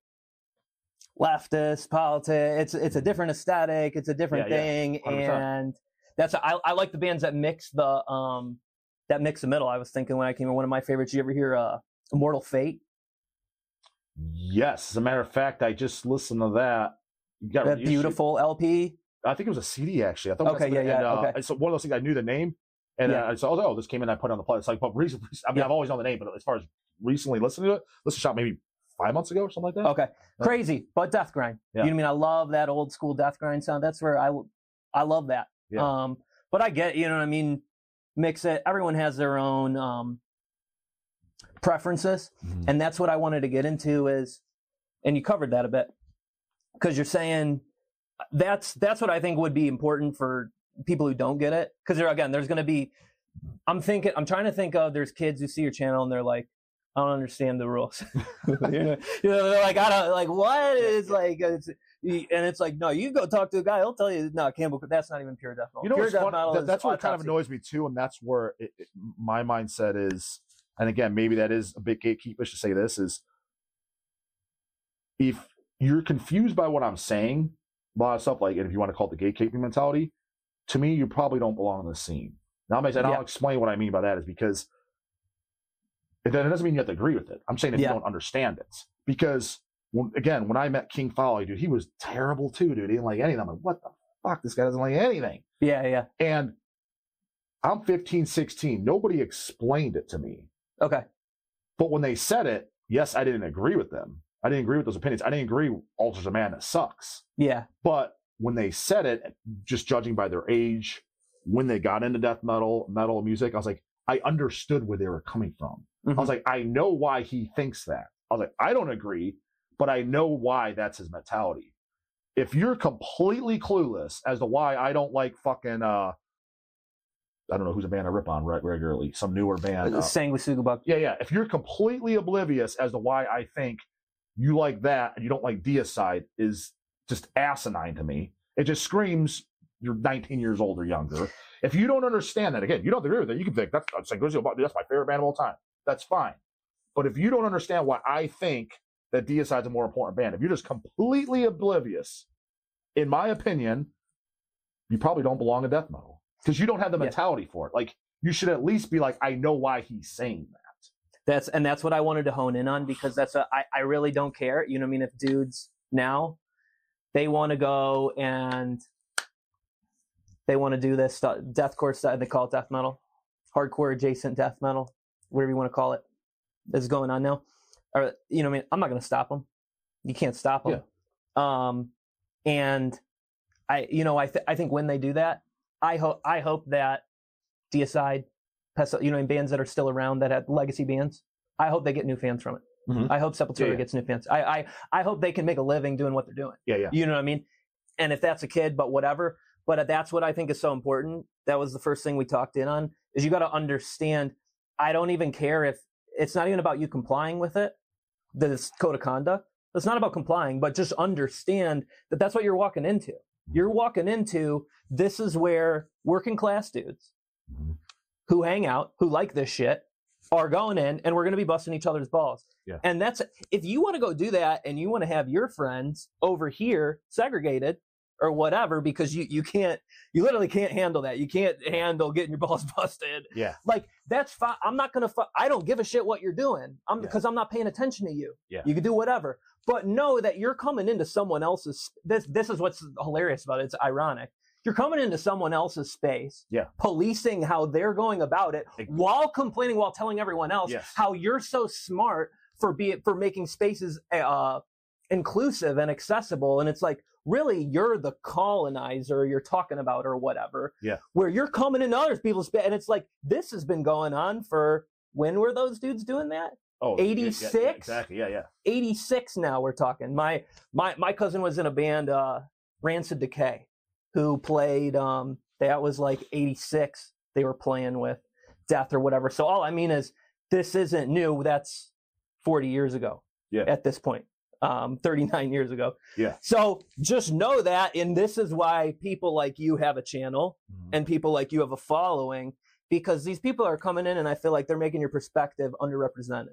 leftist politics. It's a different aesthetic. It's a different thing. 100%. And that's, I like the bands that mix the middle. I was thinking when I came in, one of my favorites, you ever hear Immortal Fate? Yes, as a matter of fact, I just listened to that. That beautiful LP. I think it was a CD actually. I thought. Okay. So one of those things, I knew the name, and I said, "Oh, this came in." I put it on the play. It's like, but recently, I mean, I've always known the name, but as far as recently listening to it, listen shot maybe 5 months ago or something like that. Okay, crazy, but death grind. You know what I mean? I love that old school death grind sound. That's where I love that. But I get, you know what I mean? Mix it. Everyone has their own preferences, and that's what I wanted to get into is, and you covered that a bit, because you're saying that's what I think would be important for people who don't get it, because there's going to be, I'm trying to think of, there's kids who see your channel and they're like, I don't understand the rules. you know, they're like, I don't, like, what is like, and it's like, no, you go talk to a guy, he'll tell you, no, Campbell, that's not even pure death metal. You know, pure death metal that's what kind of annoys me too, and that's where my mindset is. And again, maybe that is a bit gatekeepish to say this, is if you're confused by what I'm saying, a lot of stuff like, and if you want to call it the gatekeeping mentality, to me, you probably don't belong in the scene. Now, I'll explain what I mean by that, is because it doesn't mean you have to agree with it. I'm saying if you don't understand it. Because, when I met King Folly, dude, he was terrible too, dude. He didn't like anything. I'm like, what the fuck? This guy doesn't like anything. Yeah. And I'm 15, 16. Nobody explained it to me. Okay. But when they said it, yes, I didn't agree with them. I didn't agree with those opinions. I didn't agree Altars of Madness sucks. Yeah. But when they said it, just judging by their age, when they got into death metal music, I was like, I understood where they were coming from. I was like, I know why he thinks that. I was like, I don't agree, but I know why that's his mentality. If you're completely clueless as to why I don't like fucking I don't know who's a band I rip on regularly, some newer band. Sanguisugabug. Yeah. If you're completely oblivious as to why I think you like that and you don't like Deicide, is just asinine to me. It just screams you're 19 years old or younger. If you don't understand that, again, you don't agree with it. You can think that's my favorite band of all time. That's fine. But if you don't understand why I think that Deicide's a more important band, if you're just completely oblivious, in my opinion, you probably don't belong in death metal. Because you don't have the mentality for it. Like, you should at least be like, I know why he's saying that. That's what I wanted to hone in on, because I really don't care. You know what I mean? If dudes now, they want to go and they want to do this stuff, deathcore stuff, they call it death metal, hardcore adjacent death metal, whatever you want to call it, that's going on now. Or, you know what I mean? I'm not going to stop them. You can't stop them. Yeah. And I think when they do that, I hope that Deicide, bands that are still around that have legacy bands, I hope they get new fans from it. I hope Sepultura gets new fans. I hope they can make a living doing what they're doing. Yeah. You know what I mean? And if that's a kid, but whatever. But that's what I think is so important. That was the first thing we talked in on, is you got to understand, I don't even care if, it's not even about you complying with it, this code of conduct. It's not about complying, but just understand that that's what you're walking into. You're walking into, this is where working class dudes who hang out, who like this shit, are going in, and we're going to be busting each other's balls. Yeah. And if you want to go do that and you want to have your friends over here segregated or whatever, because you literally can't handle that. You can't handle getting your balls busted. Yeah. Like, that's fine. I'm not going to, I don't give a shit what you're doing. Because I'm not paying attention to you. Yeah. You can do whatever. But know that you're coming into someone else's, this is what's hilarious about it. It's ironic. you're coming into someone else's space, policing how they're going about it, while complaining, while telling everyone else how you're so smart for making spaces inclusive and accessible. And it's like, really, you're the colonizer you're talking about or whatever. Yeah. Where you're coming into other people's space. And it's like, this has been going on for, when were those dudes doing that? Oh, 86? Yeah, exactly. Yeah. 86 now we're talking. My cousin was in a band, Rancid Decay, who played, that was like 86. They were playing with Death or whatever. So all I mean is, this isn't new. That's 40 years ago at this point. 39 years ago. Yeah. So just know that, and this is why people like you have a channel and people like you have a following, because these people are coming in and I feel like they're making your perspective underrepresented.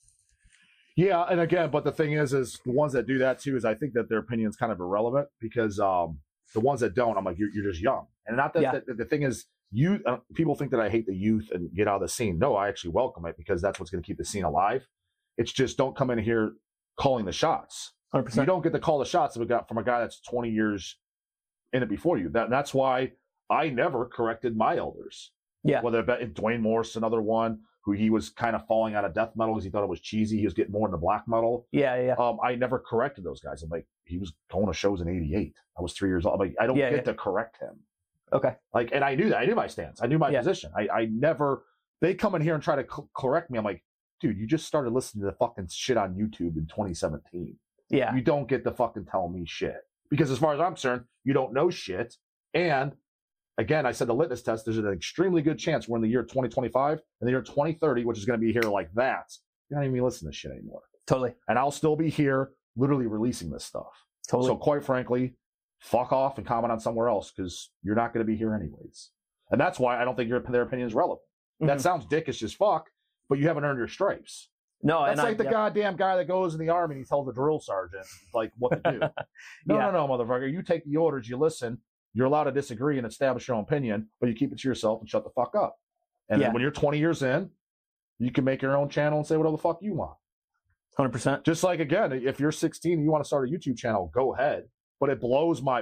Yeah, and again, but the thing is the ones that do that too, is I think that their opinion's kind of irrelevant, because the ones that don't, I'm like, you're just young. And not that the thing is, people think that I hate the youth and get out of the scene. No, I actually welcome it, because that's what's going to keep the scene alive. It's just, don't come in here calling the shots. 100%. You don't get to call the shots that we got from a guy that's 20 years in it before you. That's why I never corrected my elders. Yeah. Whether Dwayne Morse, another one who he was kind of falling out of death metal because he thought it was cheesy. He was getting more into black metal. Yeah. I never corrected those guys. I'm like, he was going to shows in '88. I was 3 years old. I'm like, I don't get to correct him. Okay. Like, and I knew that. I knew my stance. I knew my position. I never. They come in here and try to correct me. I'm like, dude, you just started listening to the fucking shit on YouTube in 2017. Yeah. You don't get to fucking tell me shit. Because as far as I'm concerned, you don't know shit. And again, I said the litmus test, there's an extremely good chance we're in the year 2025 and the year 2030, which is going to be here like that. You're not even listening to shit anymore. Totally. And I'll still be here literally releasing this stuff. Totally. So quite frankly, fuck off and comment on somewhere else, because you're not going to be here anyways. And that's why I don't think their opinion is relevant. That sounds dickish as fuck, but you haven't earned your stripes. No, that's like the goddamn guy that goes in the army and he tells the drill sergeant like what to do. No, motherfucker. You take the orders, you listen. You're allowed to disagree and establish your own opinion, but you keep it to yourself and shut the fuck up. And then when you're 20 years in, you can make your own channel and say whatever the fuck you want. 100%. Just like, again, if you're 16 and you want to start a YouTube channel, go ahead. But it blows my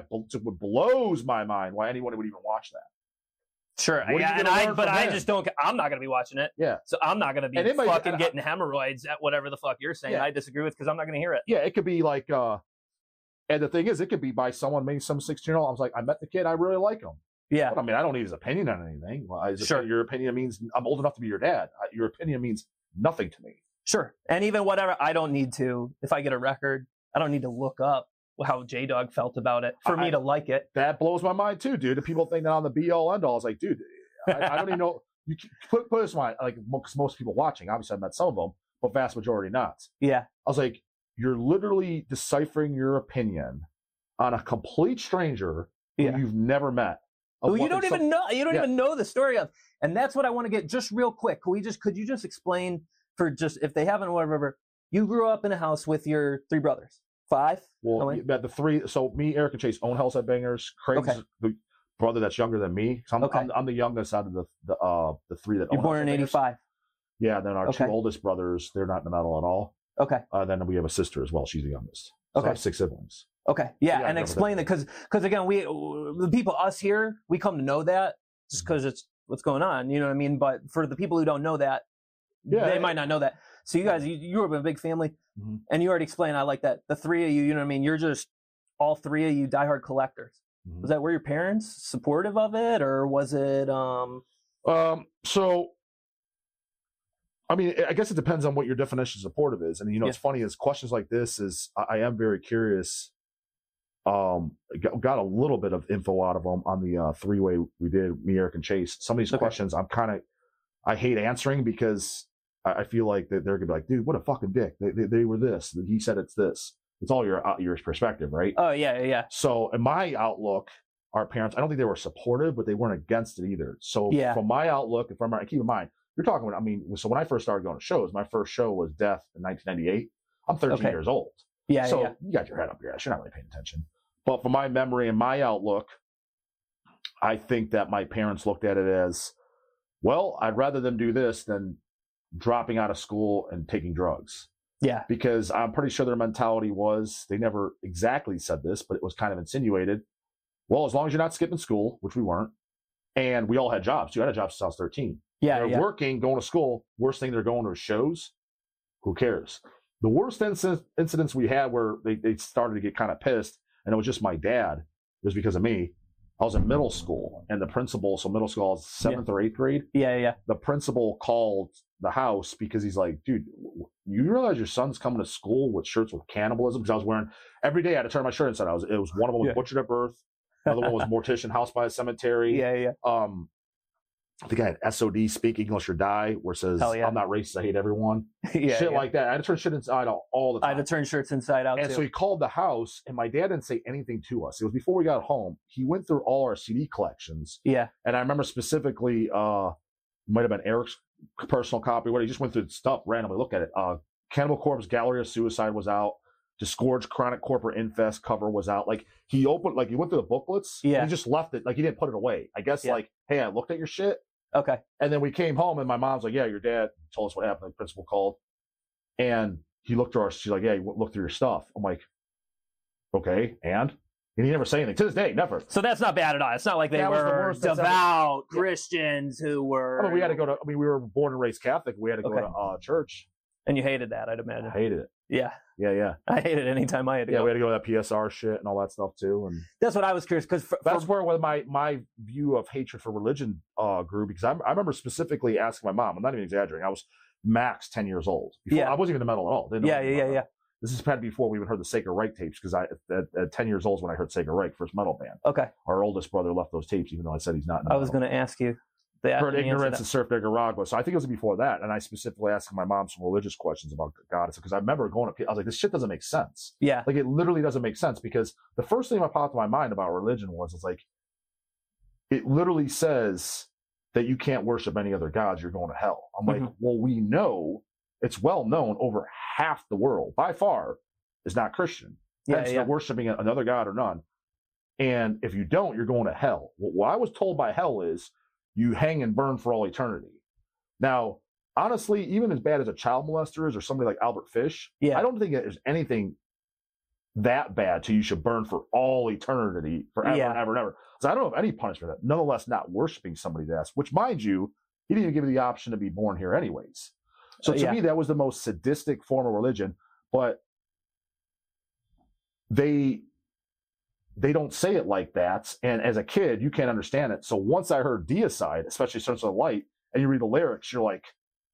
mind why anyone would even watch that. Sure, I just don't. I'm not going to be watching it. Yeah, so I'm not going to be getting hemorrhoids at whatever the fuck you're saying. Yeah. I disagree with, because I'm not going to hear it. Yeah, it could be like, and the thing is, it could be by someone, maybe some 16-year-old. I was like, I met the kid, I really like him. Yeah, but I mean, I don't need his opinion on anything. Sure, your opinion means I'm old enough to be your dad. Your opinion means nothing to me. Sure, and even whatever, I don't need to. If I get a record, I don't need to look up how J-Dog felt about it for me to like it. That blows my mind too, dude. If people think that I'm the be-all, end-all, it's like, dude, I don't even know. You put this mind, like, because most people watching, obviously I've met some of them, but vast majority not. Yeah. I was like, you're literally deciphering your opinion on a complete stranger who you've never met. Who you don't even know. You don't even know the story of. And that's what I want to get just real quick. Could you just explain, for just, if they haven't, whatever, you grew up in a house with your three brothers. 5? Well, the 3. So me, Eric, and Chase own Hell's Headbangers. Craig's the brother that's younger than me. So I'm the youngest out of the 3 that. You're born in '85. Yeah. Then our 2 oldest brothers, they're not in the metal at all. Okay. Then we have a sister as well. She's the youngest. So I have 6 siblings. Okay. Yeah, and explain that, because again, the people, us here, we come to know that just because it's what's going on. You know what I mean? But for the people who don't know that, they might not know that. So you guys, you were a big family, and you already explained. I like that. The 3 of you, you know what I mean? You're just all 3 of you diehard collectors. Was that, were your parents supportive of it, or was it? So, I mean, I guess it depends on what your definition of supportive is. And it's funny, is questions like this is I am very curious. Got a little bit of info out of them on the 3-way we did, me, Eric, and Chase. Some of these questions I hate answering, because I feel like that they're gonna be like, dude, what a fucking dick. They were this. He said it's this. It's all your perspective, right? Oh yeah. So in my outlook, our parents, I don't think they were supportive, but they weren't against it either. So from my outlook, keep in mind, you're talking about, so when I first started going to shows, my first show was Death in 1998. I'm 13 years old. You got your head up your ass. You're not really paying attention. But from my memory and my outlook, I think that my parents looked at it as, well, I'd rather them do this than dropping out of school and taking drugs. Yeah. Because I'm pretty sure their mentality was, they never exactly said this, but it was kind of insinuated, well, as long as you're not skipping school, which we weren't, and we all had jobs. You had a job since I was 13. Yeah, they're working, going to school. Worst thing, they're going to shows. Who cares? The worst incidents we had where they started to get kind of pissed, and it was just my dad. It was because of me. I was in middle school, and the principal, so middle school, I was 7th or 8th grade. Yeah. The principal called the house because he's like, dude, you realize your son's coming to school with shirts with cannibalism? Because I was wearing, every day I had to turn my shirt inside. It was one of them was butchered at birth. Another one was mortician, house by a cemetery. Yeah. I think I had SOD, speak English or die, where it says, I'm not racist, I hate everyone. Shit like that. I had to turn shit inside out all the time. I had to turn shirts inside out, and too. So he called the house, and my dad didn't say anything to us. It was before we got home. He went through all our CD collections. Yeah. And I remember specifically, might have been Eric's personal copy, where he just went through stuff randomly. Look at it. Cannibal Corpse, Gallery of Suicide was out. Disgorged Chronic Corporate Infest cover was out. Like, he opened, like, he went through the booklets. Yeah. And he just left it. Like, he didn't put it away. I guess, like, hey, I looked at your shit. Okay. And then we came home, and my mom's like, yeah, your dad told us what happened. The principal called. And he looked through she's like, yeah, he looked through your stuff. I'm like, okay, and he never said anything. To this day, never. So that's not bad at all. It's not like they were devout Christians who were... I mean, we had to go to... we were born and raised Catholic. We had to go to church. And you hated that, I'd imagine. I hated it. Yeah. Yeah. I hated it anytime I had to go. Yeah, we had to go to that PSR shit and all that stuff, too. And that's what I was curious, because... That's where my view of hatred for religion grew, because I remember specifically asking my mom, I'm not even exaggerating, I was max 10 years old. I wasn't even in the metal at all. Yeah. This is had before we even heard the Sacred Reich tapes, because at 10 years old is when I heard Sacred Reich, first metal band. Okay. Our oldest brother left those tapes, even though I said he's not in the I was going to ask you that. Heard Ignorance and Surf Nicaragua. So I think it was before that. And I specifically asked my mom some religious questions about God. Because I remember going up, I was like, this shit doesn't make sense. Yeah. Like, it literally doesn't make sense, because the first thing that popped in my mind about religion was, like, it literally says that you can't worship any other gods, you're going to hell. I'm like, well, we know, it's well known, over half the world, by far, is not Christian. Hence, they're worshiping another god or none. And if you don't, you're going to hell. What I was told by hell is you hang and burn for all eternity. Now, honestly, even as bad as a child molester is, or somebody like Albert Fish, I don't think there's anything that bad till you should burn for all eternity, forever and ever and ever. So I don't know of any punishment that, nonetheless, not worshiping somebody to death, which, mind you, he didn't even give you the option to be born here anyways. So to me, that was the most sadistic form of religion. But they don't say it like that. And as a kid, you can't understand it. So once I heard Deicide, especially Sons of the Light, and you read the lyrics, you're like,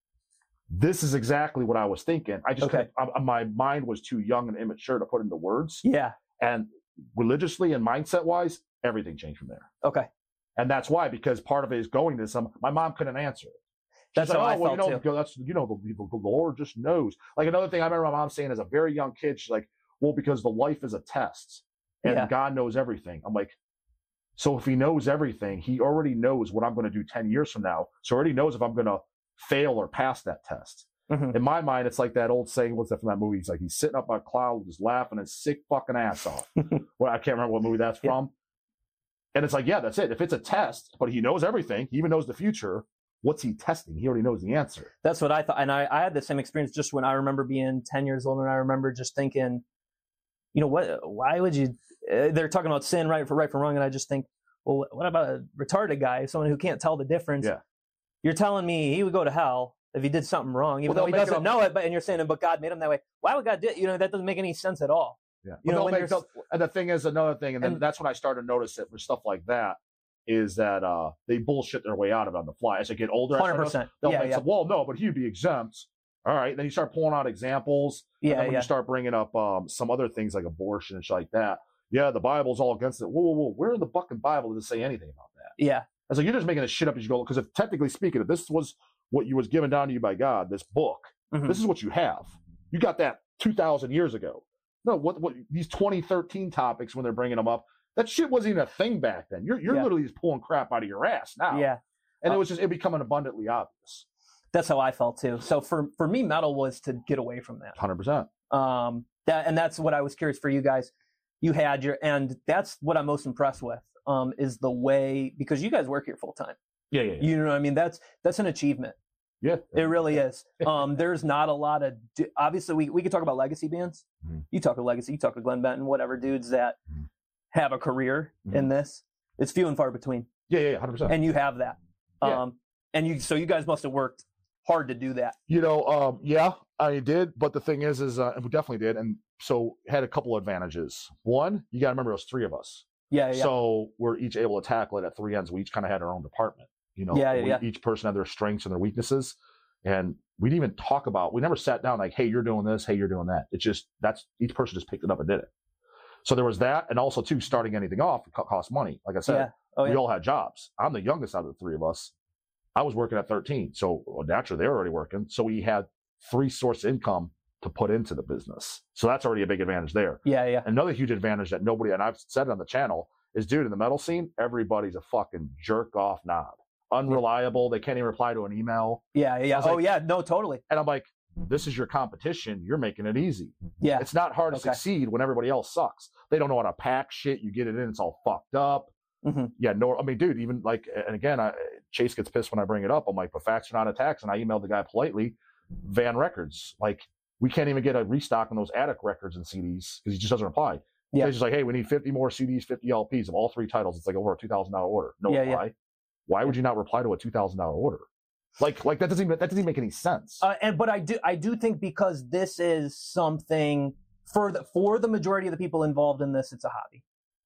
this is exactly what I was thinking. I just my mind was too young and immature to put into words. Yeah. And religiously and mindset wise, everything changed from there. Okay. And that's why, because part of it is going to some, my mom couldn't answer it. That's how I felt too. That's, the Lord just knows. Like, another thing I remember my mom saying as a very young kid, she's like, well, because the life is a test and God knows everything. I'm like, so if he knows everything, he already knows what I'm going to do 10 years from now. So he already knows if I'm going to fail or pass that test. In my mind, it's like that old saying, what's that from that movie? It's like, he's sitting up on a cloud, just laughing his sick fucking ass off. Well, I can't remember what movie that's from. And it's like, yeah, that's it. If it's a test, but he knows everything, he even knows the future, what's he testing? He already knows the answer. That's what I thought. And I had the same experience just when I remember being 10 years old, and I remember just thinking, you know, why would you, they're talking about sin, right from wrong. And I just think, well, what about a retarded guy, someone who can't tell the difference? Yeah. You're telling me he would go to hell if he did something wrong, even though he doesn't know it, and you're saying, but God made him that way. Why would God do it? You know, that doesn't make any sense at all. Yeah. You know, and the thing is, another thing, and then that's when I started to notice it for stuff like that, is that they bullshit their way out of it on the fly. As they get older, 100%. They'll make some, well, no, but he'd be exempt. All right. Then you start pulling out examples. And then when you start bringing up some other things like abortion and shit like that. Yeah, the Bible's all against it. Whoa. Where in the fucking Bible does it say anything about that? Yeah. It's like, you're just making this shit up as you go. Because if technically speaking, if this was what you was given down to you by God, this book, this is what you have. You got that 2,000 years ago. No, what these 2013 topics, when they're bringing them up, that shit wasn't even a thing back then. You're literally just pulling crap out of your ass now. Yeah. And it becoming abundantly obvious. That's how I felt too. So for me, metal was to get away from that. 100%. And that's what I was curious for you guys. You had and that's what I'm most impressed with, is the way, because you guys work here full time. Yeah. You know what I mean? That's an achievement. Yeah. It really is. There's not a lot of, obviously we could talk about legacy bands. You talk to Legacy, you talk to Glenn Benton, whatever dudes that have a career in this. It's few and far between. Yeah, 100%. And you have that. Yeah. So you guys must have worked hard to do that. Yeah, I did. But the thing is we definitely did. And so had a couple advantages. One, you got to remember it was 3 of us. Yeah. So we're each able to tackle it at 3 ends. We each kind of had our own department. Each person had their strengths and their weaknesses. And we didn't even talk about, we never sat down like, hey, you're doing this, hey, you're doing that. It's just, each person just picked it up and did it. So there was that. And also, too, starting anything off costs money. Like I said, we all had jobs. I'm the youngest out of the 3 of us. I was working at 13. So naturally, they were already working. So we had 3 source income to put into the business. So that's already a big advantage there. Yeah. Another huge advantage that nobody, and I've said it on the channel, is, dude, in the metal scene, everybody's a fucking jerk off knob. Unreliable. They can't even reply to an email. Yeah. No, totally. And I'm like, this is your competition. You're making it easy. Yeah. It's not hard to succeed when everybody else sucks. They don't know how to pack shit. You get it in, it's all fucked up. Mm-hmm. Yeah, no, I mean, dude, even like, and again, Chase gets pissed when I bring it up. I'm like, but facts are not attacks. And I emailed the guy politely, Van Records. Like, we can't even get a restock on those Attic records and CDs because he just doesn't reply. Yeah. He's just like, hey, we need 50 more CDs, 50 LPs of all 3 titles. It's like over a $2,000 order. No reply. Yeah. Why would you not reply to a $2,000 order? Like that doesn't even make any sense. But I do think because this is something for the majority of the people involved in this, it's a hobby.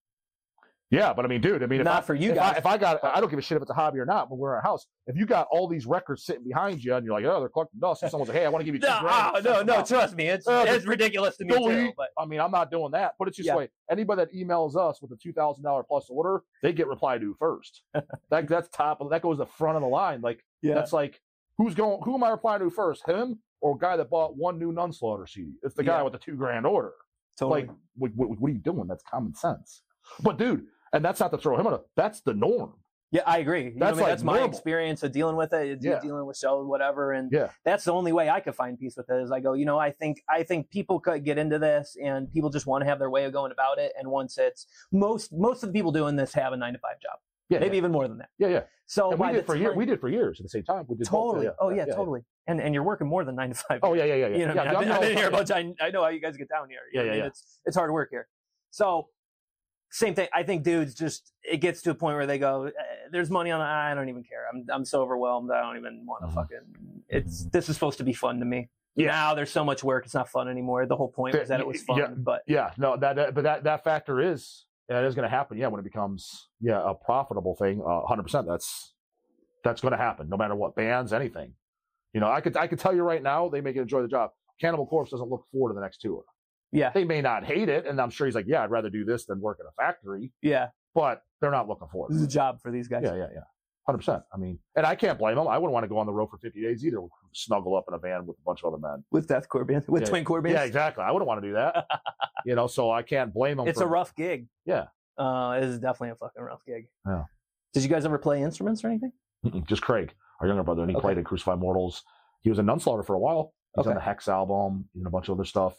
Yeah, but I mean, dude, for you guys. I don't give a shit if it's a hobby or not. When we're in our house, if you got all these records sitting behind you and you're like, oh, they're collecting dust, and someone's like, hey, I want to give you $2,000. No, trust me, it's ridiculous to me too. But I mean, I'm not doing that. But it's just like anybody that emails us with a $2,000 plus order, they get replied to first. That's top of that goes the front of the line. Like that's like who am I replying to first? Him or a guy that bought 1 new Nunslaughter CD? It's the guy with the $2,000 order. Totally. Like, what are you doing? That's common sense. But dude. And that's not to throw him that's the norm. Yeah, I agree. That's my experience of dealing with it, dealing with shows, whatever. And that's the only way I could find peace with it is I go, I think people could get into this and people just want to have their way of going about it. And once it's most of the people doing this have a 9-to-5 job. Yeah, maybe even more than that. Yeah. So and we did for years at the same time. We did totally. Totally. And you're working more than 9 to 5. Oh yeah. I've been here a bunch. I know how you guys get down here. Yeah. It's hard work here. So same thing. I think dudes it gets to a point where they go, there's money on I don't even care. I'm so overwhelmed. I don't even want to this is supposed to be fun to me. Yeah. Now there's so much work. It's not fun anymore. The whole point was that it was fun. That factor is. Yeah, it is going to happen. Yeah, when it becomes a profitable thing, 100%. That's going to happen, no matter what bands, anything. I could tell you right now, they make it enjoy the job. Cannibal Corpse doesn't look forward to the next tour. Yeah, they may not hate it, and I'm sure he's like, I'd rather do this than work in a factory. Yeah, but they're not looking forward. This is a job for these guys. Yeah, 100%. I mean, and I can't blame them. I wouldn't want to go on the road for 50 days either. Snuggle up in a van with a bunch of other men. With deathcore bands, with twin core bands. Yeah, exactly. I wouldn't want to do that. So I can't blame them. It's a rough gig. Yeah. It is definitely a fucking rough gig. Yeah. Did you guys ever play instruments or anything? Just Craig, our younger brother, and he played at Crucified Mortals. He was a Nunslaughter for a while. He's on the Hex album and a bunch of other stuff.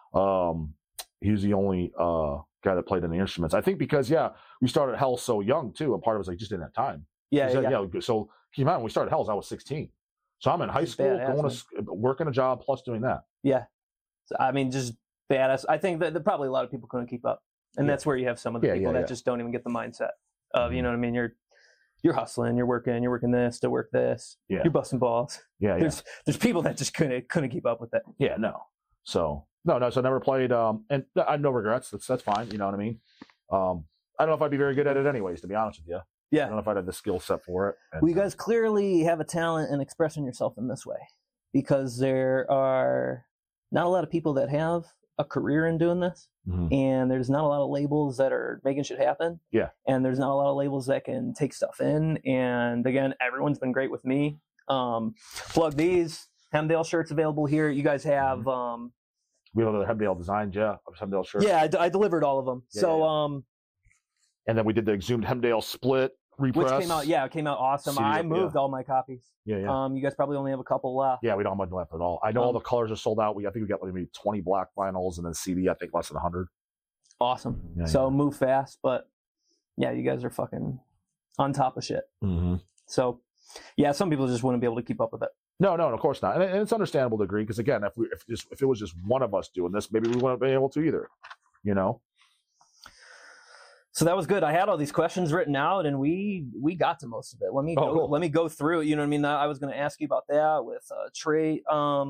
He was the only guy that played any instruments. I think because we started Hell so young too, and part of it was like just didn't have time. Yeah. So keep in mind when we started Hells, I was 16. So I'm in high school, going to working a job plus doing that. Yeah. So, I mean, just badass. I think that probably a lot of people couldn't keep up. And that's where you have some of the people that just don't even get the mindset of, you know what I mean? You're hustling, you're working this to work this. Yeah. You're busting balls. Yeah. There's people that just couldn't keep up with it. Yeah, no. So no, so I never played and I have no regrets. That's fine, you know what I mean? I don't know if I'd be very good at it anyways, to be honest with you. Yeah. I don't know if I'd have the skill set for it. Well, you guys clearly have a talent in expressing yourself in this way because there are not a lot of people that have a career in doing this. Mm-hmm. And there's not a lot of labels that are making shit happen. Yeah. And there's not a lot of labels that can take stuff in. And again, everyone's been great with me. Plug these Hemdale shirts available here. You guys have, we have other Hemdale designs. Yeah. Hemdale shirts. Yeah. I delivered all of them. And then we did the Exhumed Hemdale split repress. Which came out awesome. I moved all my copies. Yeah. You guys probably only have a couple left. Yeah, we don't have much left at all. I know all the colors are sold out. I think we got maybe 20 black vinyls and then CD, I think less than 100. Awesome. Move fast, but you guys are fucking on top of shit. Mm-hmm. So, some people just wouldn't be able to keep up with it. No, of course not. And it's understandable to agree because again, if it was just one of us doing this, maybe we wouldn't be able to either. So that was good. I had all these questions written out, and we got to most of it. Let me go through it. You know what I mean? I was going to ask you about that with Trey.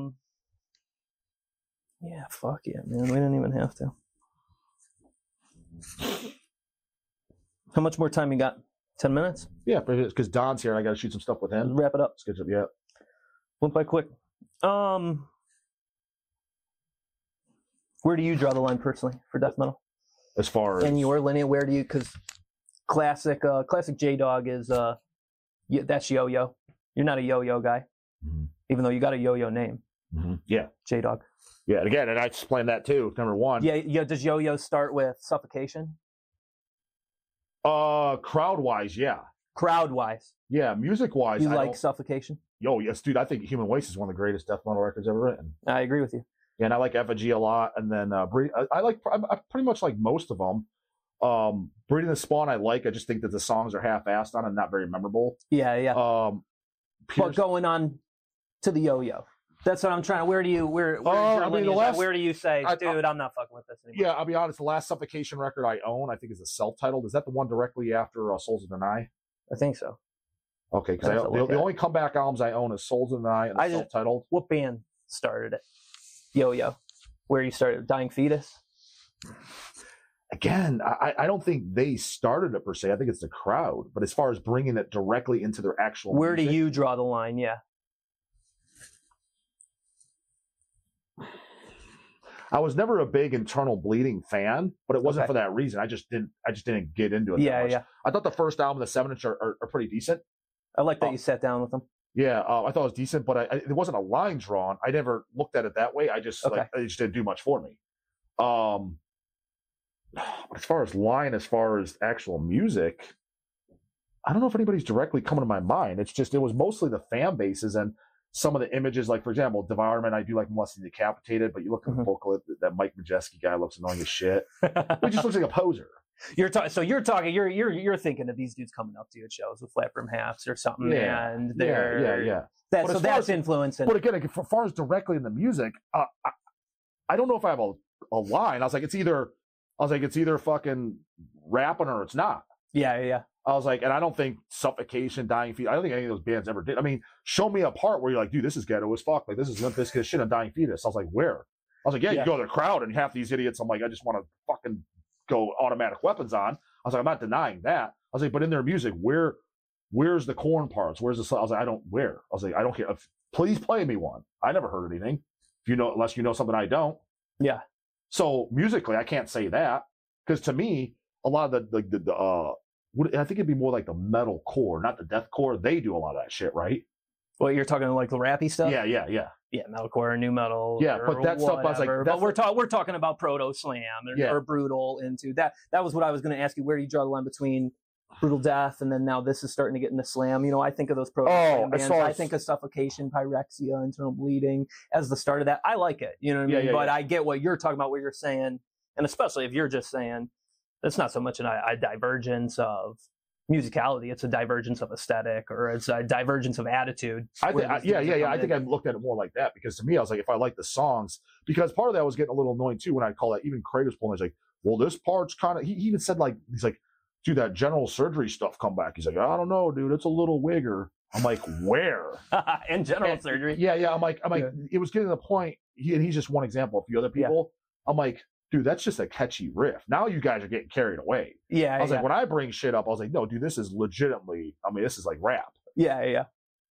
Yeah, fuck yeah, man. We didn't even have to. How much more time you got? 10 minutes? Yeah, because Don's here and I got to shoot some stuff with him. Let's wrap it up. Yeah. Went by quick. Where do you draw the line personally for death metal? As far as in your lineage, where do you? Because classic J-Dog is that's Yo-Yo. You're not a Yo-Yo guy, even though you got a Yo-Yo name. Yeah, J-Dog. Yeah, and again, and I explained that too. Number one. Yeah. Does Yo-Yo start with Suffocation? Crowd wise, yeah. Crowd wise. Yeah, music wise. You like Suffocation? Yo, yes, dude. I think Human Waste is one of the greatest death metal records ever written. I agree with you. Yeah, and I like Effigy a lot, and then I pretty much like most of them. Breeding the Spawn, I just think that the songs are half-assed on and not very memorable. Yeah. But going on to the Yo-Yo, that's what I'm trying to. Where do you say, dude, I'm not fucking with this anymore? Yeah, I'll be honest. The last Suffocation record I own, I think, is a self-titled. Is that the one directly after Souls of the Deny? I think so. Okay, because the only comeback albums I own is Souls of the Deny and self-titled. What band started it? Yo-Yo. Where you started? Dying Fetus? Again, I don't think they started it per se. I think it's the crowd. But as far as bringing it directly into their actual Where music, do you draw the line? Yeah. I was never a big Internal Bleeding fan, but it wasn't for that reason. I just didn't get into it that much. Yeah. I thought the first album, the 7-inch, are pretty decent. I like that you sat down with them. Yeah, I thought it was decent, but it wasn't a line drawn. I never looked at it that way. It just didn't do much for me. As far as actual music, I don't know if anybody's directly coming to my mind. It was mostly the fan bases and some of the images, like for example, Devourment. I do like Molesting Decapitated, but you look at the booklet, that Mike Majeski guy looks annoying as shit. He just looks like a poser. You're thinking of these dudes coming up to you at shows with flat brim hats or something, and they're that's influencing. But again, as far as directly in the music, I don't know if I have a line. I was like, it's either fucking rapping or it's not. Yeah. I was like, and I don't think Suffocation, Dying Fetus, I don't think any of those bands ever did. I mean, show me a part where you're like, dude, this is ghetto as fuck. Like, this is Limp Bizkit shit on Dying Fetus. I was like, where? I was like, you go to the crowd and half these idiots, I'm like, I just want to fucking go automatic weapons on. I was like, I'm not denying that. I was like, but in their music, where's the corn parts? Where's the, I was like, I don't care. Please play me one. I never heard anything. Unless you know something I don't. Yeah. So musically, I can't say that. Because to me, a lot of I think it'd be more like the metal core, not the death core. They do a lot of that shit, right? Well, you're talking like the rappy stuff? Yeah. Yeah, metalcore, new metal. Yeah, but that stuff, I was like, but we're talking about proto slam or brutal into that. That was what I was going to ask you. Where do you draw the line between brutal death and then now this is starting to get into slam? I think of those proto slam bands. I think of Suffocation, Pyrexia, Internal Bleeding as the start of that. I like it. You know what I mean? But I get what you're talking about, what you're saying, and especially if you're just saying it's not so much a divergence of musicality, it's a divergence of aesthetic, or it's a divergence of attitude. I think I looked at it more like that, because to me, I was like, if I like the songs, because part of that was getting a little annoying too when I call that, even Craig was pulling, he's like, well, this part's kind of, he even said like, he's like, dude, that general surgery stuff come back. He's like, I don't know, dude, it's a little wigger. I'm like, where? In general surgery. Yeah. I'm like, it was getting to the point, and he's just one example. A few other people, I'm like, dude, that's just a catchy riff. Now you guys are getting carried away. Yeah. I was like, when I bring shit up, I was like, no, dude, this is legitimately, this is like rap. Yeah.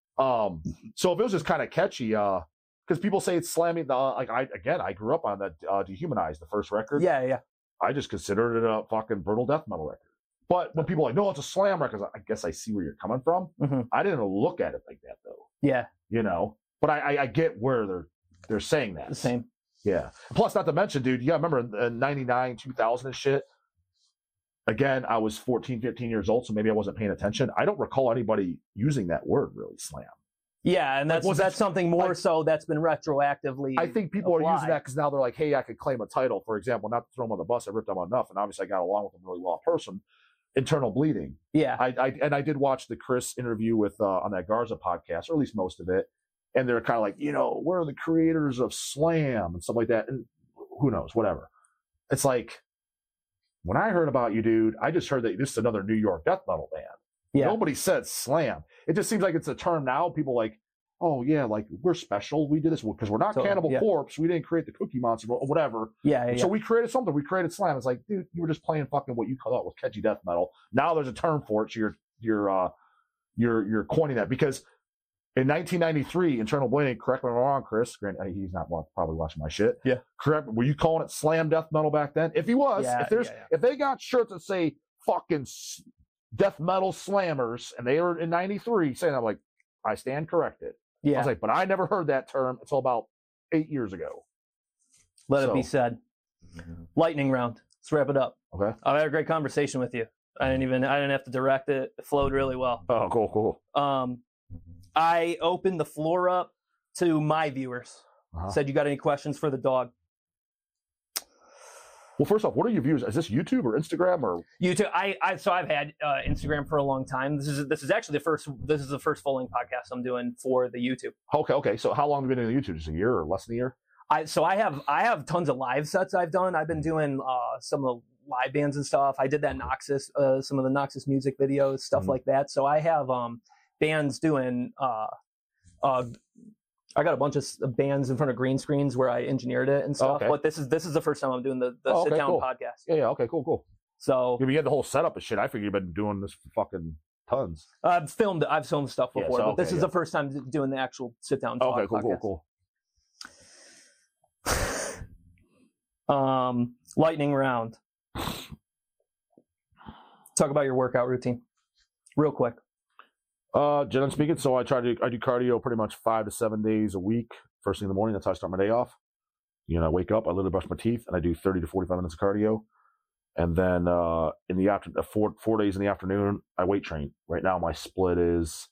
So if it was just kind of catchy, because people say it's slamming, I grew up on that Dehumanized, the first record. Yeah. I just considered it a fucking brutal death metal record. But when people are like, no, it's a slam record, I guess I see where you're coming from. Mm-hmm. I didn't look at it like that though. Yeah. But I get where they're saying that. The same. Yeah. Plus, not to mention, dude, you gotta remember in 99, 2000 and shit. Again, I was 14, 15 years old, so maybe I wasn't paying attention. I don't recall anybody using that word, really, slam. Yeah, and that's something more so that's been retroactively. I think people are using that because now they're like, hey, I could claim a title. For example, not to throw them on the bus, I ripped them on enough, and obviously I got along with them really well in person. Internal Bleeding. Yeah. I did watch the Chris interview with on that Garza podcast, or at least most of it. And they're kind of like, we're the creators of slam and stuff like that. And who knows, whatever. It's like, when I heard about you, dude, I just heard that this is another New York death metal band. Yeah. Nobody said slam. It just seems like it's a term now. People like, oh yeah, like we're special. We did this because we're not Cannibal Corpse. We didn't create the Cookie Monster or whatever. So we created something. We created slam. It's like, dude, you were just playing fucking what you thought was catchy death metal. Now there's a term for it. So you're coining that because in 1993, Internal Bleeding, correct me if I'm wrong, Chris. He's not probably watching my shit. Yeah. Correct. Were you calling it slam death metal back then? If he was, if they got shirts that say fucking death metal slammers and they were in 93 saying, I'm like, I stand corrected. Yeah. I was like, but I never heard that term until about 8 years ago. Let it be said. Lightning round. Let's wrap it up. Okay. I had a great conversation with you. I didn't have to direct it. It flowed really well. Oh, cool. I opened the floor up to my viewers. Said, you got any questions for the dog? Well, first off, what are your views? Is this YouTube or Instagram or YouTube? So I've had Instagram for a long time. This is actually the first full-length podcast I'm doing for the YouTube. Okay. So how long have you been doing YouTube? Just a year or less than a year? I have tons of live sets I've done. I've been doing some of the live bands and stuff. I did that Noxus, some of the Noxus music videos, stuff like that. So I have bands doing. I got a bunch of bands in front of green screens where I engineered it and stuff. But this is the first time I'm doing the sit down podcast. Yeah. Okay. Cool. So you had the whole setup and shit. I figured you've been doing this for fucking tons. I've filmed stuff before, but this is the first time doing the actual sit down. Okay. Cool. Lightning round. Talk about your workout routine, real quick. Generally speaking, so I do cardio pretty much 5 to 7 days a week. First thing in the morning, that's how I start my day off. I wake up, I literally brush my teeth, and I do 30 to 45 minutes of cardio. And then in the afternoon, 4 days in the afternoon, I weight train. Right now, my split is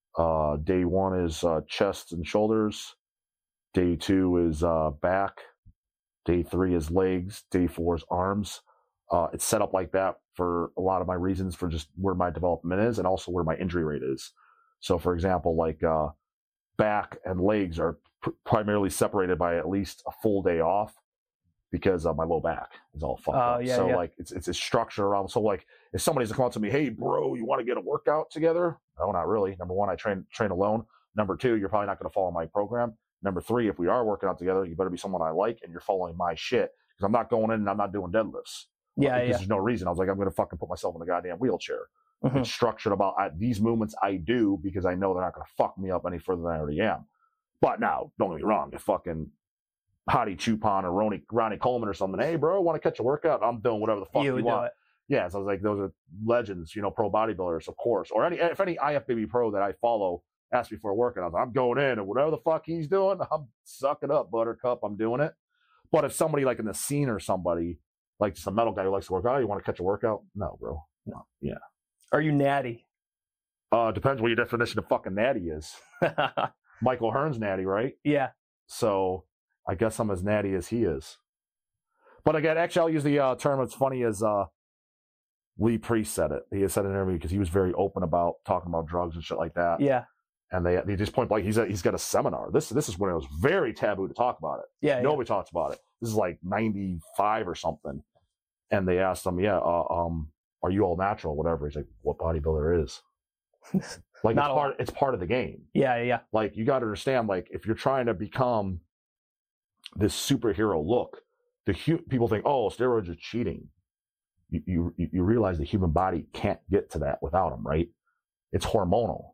day 1 is chest and shoulders. Day 2 is back. Day 3 is legs. Day 4 is arms. It's set up like that for a lot of my reasons for just where my development is and also where my injury rate is. So, for example, like back and legs are primarily separated by at least a full day off because my low back is all fucked up. So, like, it's a structure around. So, like, if somebody's to come up to me, hey, bro, you want to get a workout together? No, not really. Number 1, I train alone. Number 2, you're probably not going to follow my program. Number 3, if we are working out together, you better be someone I like and you're following my shit because I'm not going in and I'm not doing deadlifts. There's no reason. I was like, I'm going to fucking put myself in the goddamn wheelchair. It's structured about these movements I do because I know they're not going to fuck me up any further than I already am. But now, don't get me wrong, if fucking Hadi Chupon or Ronnie Coleman or something, hey, bro, want to catch a workout? I'm doing whatever the fuck you want. Yeah, so I was like, those are legends, pro bodybuilders, of course. Or if any IFBB pro that I follow asks me for a workout, I was like, I'm going in and whatever the fuck he's doing, I'm sucking up, buttercup, I'm doing it. But if somebody like in the scene or somebody, like just a metal guy who likes to work out, you want to catch a workout? No, bro. No. Yeah. Are you natty? Depends what your definition of fucking natty is. Michael Hearn's natty, right? Yeah. So I guess I'm as natty as he is. But again, actually, I'll use the term. It's funny as Lee Priest said it. He had said it in an interview because he was very open about talking about drugs and shit like that. Yeah. And they just point blank. He's got a seminar. This is when it was very taboo to talk about it. Yeah. Nobody talks about it. This is like 95 or something. And they asked him, are you all natural? Whatever. He's like, what bodybuilder is? Like it's part of the game. Yeah. Like you got to understand, like if you're trying to become this superhero look, people think, oh, steroids are cheating. You realize the human body can't get to that without them, right? It's hormonal.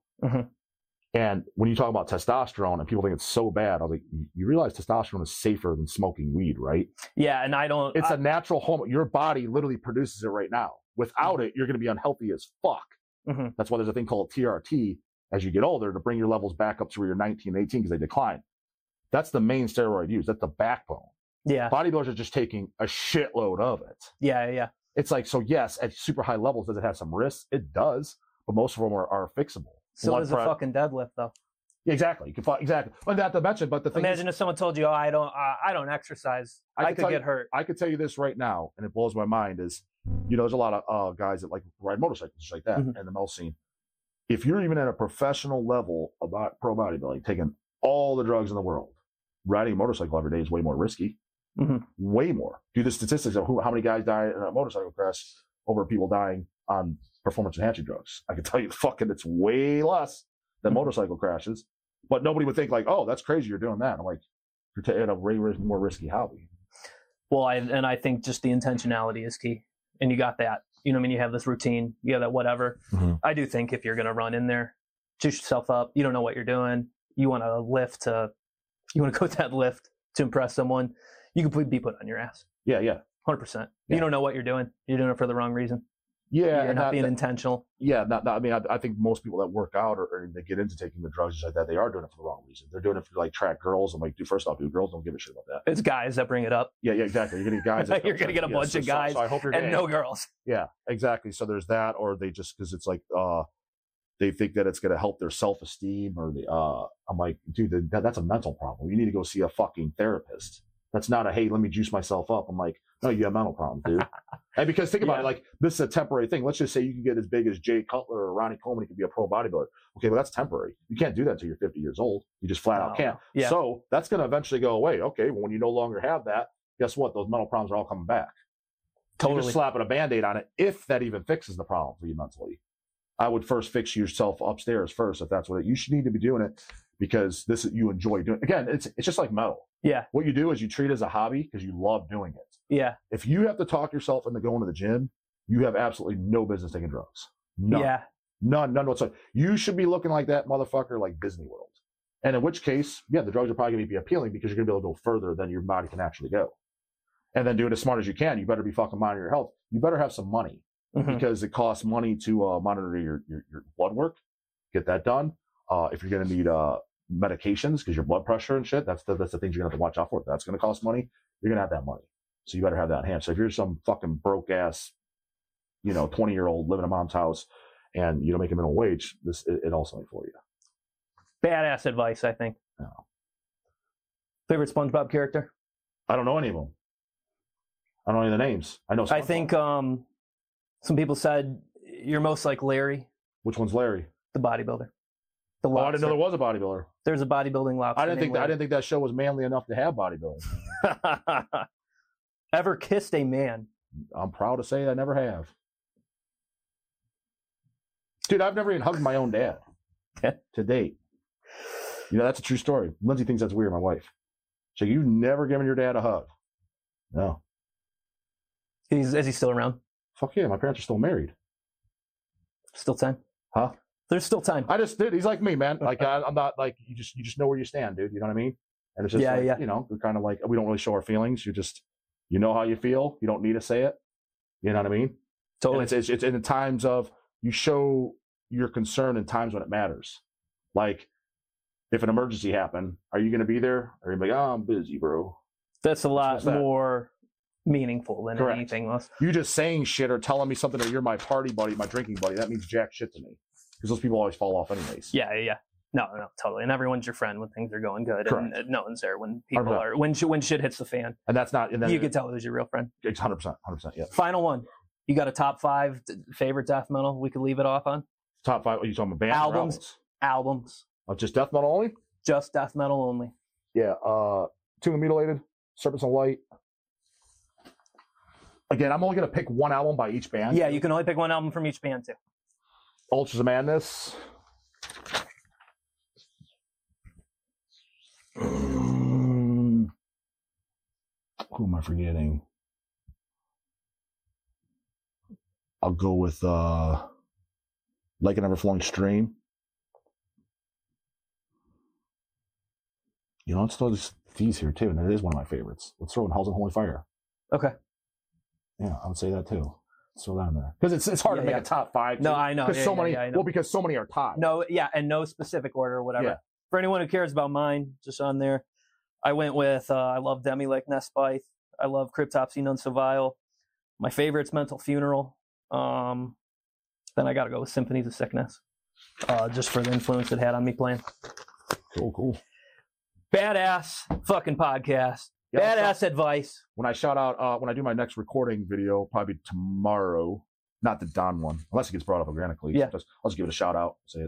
And when you talk about testosterone and people think it's so bad, I was like, you realize testosterone is safer than smoking weed, right? Yeah, and it's a natural hormone. Your body literally produces it right now. Without it, you're going to be unhealthy as fuck. That's why there's a thing called TRT as you get older to bring your levels back up to where you're 19, 18 because they decline. That's the main steroid use. That's the backbone. Yeah. Bodybuilders are just taking a shitload of it. Yeah. It's like, so yes, at super high levels, does it have some risks? It does, but most of them are fixable. So does a fucking deadlift, though. Exactly. Exactly. Well, not to mention, but the thing Imagine if someone told you, oh, I don't exercise. I could get hurt. I could tell you this right now, and it blows my mind, is, there's a lot of guys that like ride motorcycles, just like that, in the metal scene. If you're even at a professional level about pro bodybuilding, taking all the drugs in the world, riding a motorcycle every day is way more risky. Way more. Do the statistics of how many guys die in a motorcycle crash over people dying on performance enhancing drugs. I can tell you it's way less than motorcycle crashes. But nobody would think like, oh, that's crazy you're doing that. I'm like, you're taking a way more risky hobby. Well, I think just the intentionality is key. And you got that. You know what I mean? You have this routine. You have that whatever. I do think if you're going to run in there, juice yourself up. You don't know what you're doing. You want to go to that lift to impress someone. You can be put on your ass. Yeah. 100%. You don't know what you're doing. You're doing it for the wrong reason. Yeah. You're not being intentional. Yeah. I mean, I think most people that work out or they get into taking the drugs just like that, they are doing it for the wrong reason. They're doing it for like track girls. I'm like, first off, girls don't give a shit about that. It's guys that bring it up. Yeah, exactly. You're going to get guys. You're going to get a bunch of guys so I hope you're and no girls. Yeah, exactly. So there's that, or they just, because it's like, they think that it's going to help their self-esteem or I'm like, dude, that's a mental problem. You need to go see a fucking therapist. That's not hey, let me juice myself up. I'm like, no, you have mental problems, dude. And because think about it, like this is a temporary thing. Let's just say you can get as big as Jay Cutler or Ronnie Coleman, you can be a pro bodybuilder. Okay, but that's temporary. You can't do that until you're 50 years old. You just flat out can't. Yeah. So that's going to eventually go away. Okay, well, when you no longer have that, guess what? Those mental problems are all coming back. Totally. You're just slapping a Band-Aid on it, if that even fixes the problem for you mentally. I would first fix yourself upstairs first, if that's what you should need to be doing it, because you enjoy doing it. Again, it's just like metal. Yeah. What you do is you treat it as a hobby because you love doing it. Yeah. If you have to talk yourself into going to the gym, you have absolutely no business taking drugs. None. Yeah. None whatsoever. You should be looking like that motherfucker like Disney World. And in which case, yeah, the drugs are probably going to be appealing because you're going to be able to go further than your body can actually go. And then do it as smart as you can. You better be fucking monitoring your health. You better have some money because it costs money to monitor your blood work. Get that done. If you're going to need medications because your blood pressure and shit, that's the things you're going to have to watch out for. That's going to cost money. You're going to have that money. So you better have that in hand. So if you're some fucking broke ass, 20-year-old living in a mom's house and you don't make a minimum wage, it also ain't for you. Badass advice, I think. No. Favorite SpongeBob character? I don't know any of them. I don't know any of the names. I know SpongeBob. I think some people said you're most like Larry. Which one's Larry? The bodybuilder. The lobster. I didn't know there was a bodybuilder. There's a bodybuilding lobster. I didn't think that show was manly enough to have bodybuilding. Ever kissed a man? I'm proud to say I never have. Dude, I've never even hugged my own dad to date. That's a true story. Lindsay thinks that's weird, my wife. So you've never given your dad a hug? No. Is he still around? Fuck yeah, my parents are still married. Still time? Huh? There's still time. Dude, he's like me, man. Like I'm not like you just know where you stand, dude. You know what I mean? And it's just we're kind of like we don't really show our feelings. You know how you feel. You don't need to say it. You know what I mean? Totally. And it's in the times of you show your concern in times when it matters. Like if an emergency happened, are you going to be there? Or you be like, oh, I'm busy, bro. That's a lot more meaningful than anything else. You just saying shit or telling me something that you're my party buddy, my drinking buddy, that means jack shit to me. Because those people always fall off anyways. Yeah. No, totally. And everyone's your friend when things are going good. Correct. And no one's there when people are, when shit hits the fan. And that's not, and then you can tell who's your real friend. 100%, yeah. Final one. You got a top 5 favorite death metal we could leave it off on? Top 5, are you talking about bands? Albums. Oh, just death metal only? Just death metal only. Yeah. Tomb of the Mutilated, Serpents of Light. Again, I'm only going to pick one album by each band. Yeah, you can only pick one album from each band, too. Ultras of Madness. Who am I forgetting? I'll go with Like an Ever-Flowing Stream. Let's throw these here, too. And it is one of my favorites. Let's throw in Hell's Unholy Fire. Okay. Yeah, I would say that, too. Throw that in there because it's hard to make a top 5. No, I know. Because so many. Well, because so many are tied. No, and no specific order or whatever. Yeah. For anyone who cares about mine, just on there, I went with I love Demi like Nesbite. I love Cryptopsy None So Vile. My favorite's Mental Funeral. Then I got to go with Symphonies of Sickness, just for the influence it had on me playing. Cool. Badass fucking podcast. Yeah, badass advice. When I shout out, when I do my next recording video, probably tomorrow, not the Don one, unless it gets brought up organically. Yeah. I'll just give it a shout out. Say it.